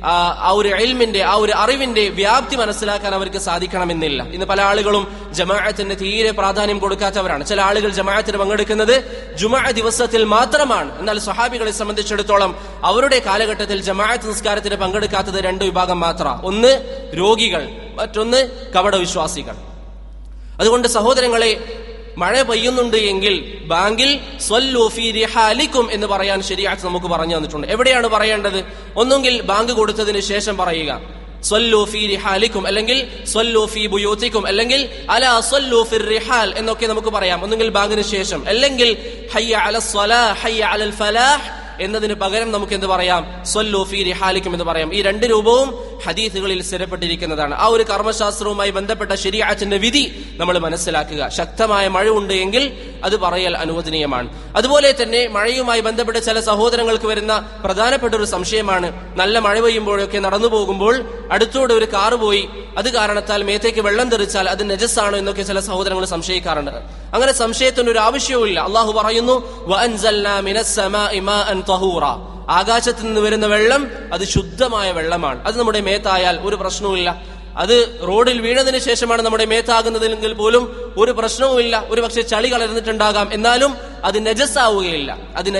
ആ ഒരു ഇൽമിന്റെ ആ ഒരു അറിവിന്റെ വ്യാപ്തി മനസ്സിലാക്കാൻ അവർക്ക് സാധിക്കണമെന്നില്ല. ഇന്ന് പല ആളുകളും ജമാഅത്തിന് തീരെ പ്രാധാന്യം കൊടുക്കാത്തവരാണ്. ചില ആളുകൾ ജമാഅത്തിന് പങ്കെടുക്കുന്നത് ജുമുഅ ദിവസത്തിൽ മാത്രമാണ്. എന്നാൽ സ്വഹാബികളെ സംബന്ധിച്ചിടത്തോളം അവരുടെ കാലഘട്ടത്തിൽ ജമാഅത്ത് നിസ്കാരത്തിന് പങ്കെടുക്കാത്തത് രണ്ട് വിഭാഗം മാത്രമാണ്. ഒന്ന് രോഗികൾ, മറ്റൊന്ന് കപടവിശ്വാസികൾ. അതുകൊണ്ട് സഹോദരങ്ങളെ, മഴ പെയ്യുന്നുണ്ട് എങ്കിൽ ബാങ്കിൽ സ്വല്ലു ഫീ റിഹാലിക്കും എന്ന് പറയാൻ ശരീഅത്ത് നമുക്ക് പറഞ്ഞു തന്നിട്ടുണ്ട്. എവിടെയാണ് പറയേണ്ടത്? ഒന്നുകിൽ ബാങ്ക് കൊടുത്തതിന് ശേഷം പറയുക, സ്വല്ലു ഫീ റിഹാലിക്കും, അല്ലെങ്കിൽ സ്വല്ലു ഫീ ബുയൂതിക്കും, അല്ലെങ്കിൽ അലാ സ്വല്ലു ഫിർ റിഹാൽ എന്നൊക്കെ നമുക്ക് പറയാം. ഒന്നുകിൽ ബാങ്കിന് ശേഷം, അല്ലെങ്കിൽ ഹയ്യ അലസ് സ്വലാഹ് ഹയ്യ അലൽ ഫലാഹ് എന്നതിന് പകരം നമുക്ക് എന്ത് പറയാം? സ്വല്ലു ഫീ റിഹാലിക്കും എന്ന് പറയാം. ഈ രണ്ട് രൂപവും ഹദീസുകളിൽ സ്ഥിരപ്പെട്ടിരിക്കുന്നതാണ്. ആ ഒരു കർമ്മശാസ്ത്രവുമായി ബന്ധപ്പെട്ട ശരീഅത്തിന്റെ വിധി നമ്മൾ മനസ്സിലാക്കുക. ശക്തമായ മഴ ഉണ്ട് എങ്കിൽ അത് പറയൽ അനുവദനീയമാണ്. അതുപോലെ തന്നെ മഴയുമായി ബന്ധപ്പെട്ട ചില സഹോദരങ്ങൾക്ക് വരുന്ന പ്രധാനപ്പെട്ട ഒരു സംശയമാണ്, നല്ല മഴ പെയ്യുമ്പോഴൊക്കെ നടന്നു പോകുമ്പോൾ അടുത്തോടെ ഒരു കാറ് പോയി, അത് കാരണത്താൽ മേത്തേക്ക് വെള്ളം തെറിച്ചാൽ അത് നജസ്സാണോ എന്നൊക്കെ ചില സഹോദരങ്ങൾ സംശയിക്കാറുണ്ട്. അങ്ങനെ സംശയത്തിന് ഒരു ആവശ്യവുമില്ല. അള്ളാഹു പറയുന്നു, വഅൻസൽനാ മിനസ് സമാഇ മാഅൻ തഹൂറ, ആകാശത്ത് നിന്ന് വരുന്ന വെള്ളം അത് ശുദ്ധമായ വെള്ളമാണ്. അത് നമ്മുടെ മേത്തായാൽ ഒരു പ്രശ്നവുമില്ല. അത് റോഡിൽ വീണതിന് ശേഷമാണ് നമ്മുടെ മേത്താകുന്നതെങ്കിൽ പോലും ഒരു പ്രശ്നവുമില്ല. ഒരു പക്ഷെ ചളി കലർന്നിട്ടുണ്ടാകാം, എന്നാലും അത് നജസ്സാവുകയില്ല.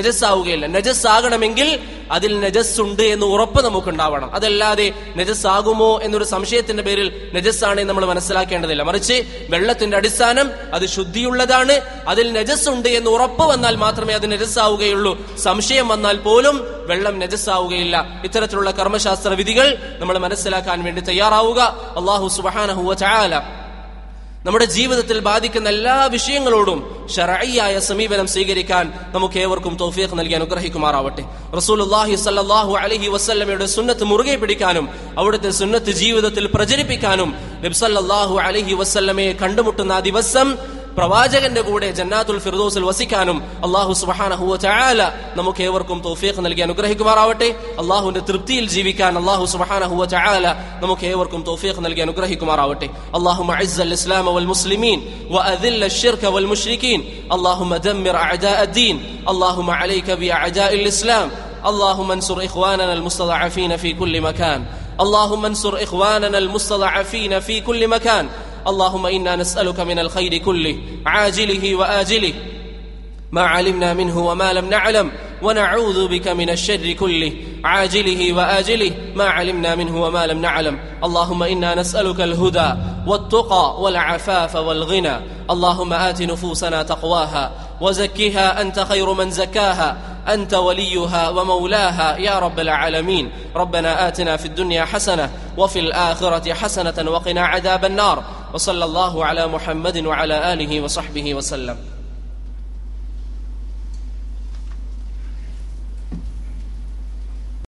നജസ്സാകണമെങ്കിൽ അതിൽ നജസ്സുണ്ട് എന്ന് ഉറപ്പ് നമുക്കുണ്ടാവണം. അതല്ലാതെ നജസ്സാകുമോ എന്നൊരു സംശയത്തിന്റെ പേരിൽ നജസ്സാണ് നമ്മൾ മനസ്സിലാക്കേണ്ടതില്ല. മറിച്ച് വെള്ളത്തിന്റെ അടിസ്ഥാനം അത് ശുദ്ധിയുള്ളതാണ്. അതിൽ നജസ്സുണ്ട് എന്ന് ഉറപ്പ് വന്നാൽ മാത്രമേ അത് നജസ്സാവുകയുള്ളൂ. സംശയം വന്നാൽ പോലും വെള്ളം നജസ്സാവുകയില്ല. ഇത്തരത്തിലുള്ള കർമ്മശാസ്ത്ര വിധികൾ നമ്മൾ മനസ്സിലാക്കാൻ വേണ്ടി തയ്യാറാവുക. അല്ലാഹു സുബ്ഹാനഹു വ തആല നമ്മുടെ ജീവിതത്തിൽ ബാധിക്കുന്ന എല്ലാ വിഷയങ്ങളോടും ശർഈയായ സമീപനം സ്വീകരിക്കാൻ നമുക്ക് ഏവർക്കും തൗഫീഖ് നൽകി അനുഗ്രഹിക്കുമാറാവട്ടെ. റസൂലുള്ളാഹി സ്വല്ലല്ലാഹു അലൈഹി വസല്ലമയുടെ സുന്നത്ത് മുറുകെ പിടിക്കാനും അവിടുത്തെ സുന്നത്ത് ജീവിതത്തിൽ പ്രചരിപ്പിക്കാനും നബി സല്ലല്ലാഹു അലൈഹി വസല്ലമയെ കണ്ടുമുട്ടുന്ന ആ ദിവസം പ്രവാചകന്റെ കൂടെ ജന്നാത്തുൽ ഫിർദൗസിൽ വസിക്കാനും അല്ലാഹു സുബ്ഹാനഹു വ തആല നമുക്ക് ഏവർക്കും തൗഫീഖ് നൽകി അനുഗ്രഹിക്കുമാറാവട്ടെ. അല്ലാഹുവിന്റെ തൃപ്തിയിൽ ജീവിക്കാൻ അല്ലാഹു സുബ്ഹാനഹു വ തആല നമുക്ക് ഏവർക്കും തൗഫീഖ് നൽകി അനുഗ്രഹിക്കുമാറാവട്ടെ. അല്ലാഹുമ്മ അഇസ്സൽ ഇസ്ലാമ വൽ മുസ്ലിമീൻ വഅദില്ല അശ്ശിർക വൽ മുശ്രികീൻ. അല്ലാഹുമ്മ ദമ്മിർ അഅദാഅദ്ദീൻ. അല്ലാഹുമ്മ അലൈക ബിഅഅദാഇൽ ഇസ്ലാം. اللهم انصر إخواننا المستضعفين في كل مكان. اللهم انصر إخواننا المستضعفين في كل مكان. اللهم إنا نسألك من الخير كله عاجله وآجله ما علمنا منه وما لم نعلم، ونعوذ بك من الشر كله عاجله وآجله ما علمنا منه وما لم نعلم. اللهم إنا نسألك الهدى والتقى والعفاف والغنى. اللهم آت نفوسنا تقواها وزكها أنت خير من زكاها، أنت وليها ومولاها يا رب العالمين. ربنا آتنا في الدنيا حسنة وفي الآخرة حسنة وقنا عذاب النار. وصلى الله على محمد وعلى آله وصحبه وسلم.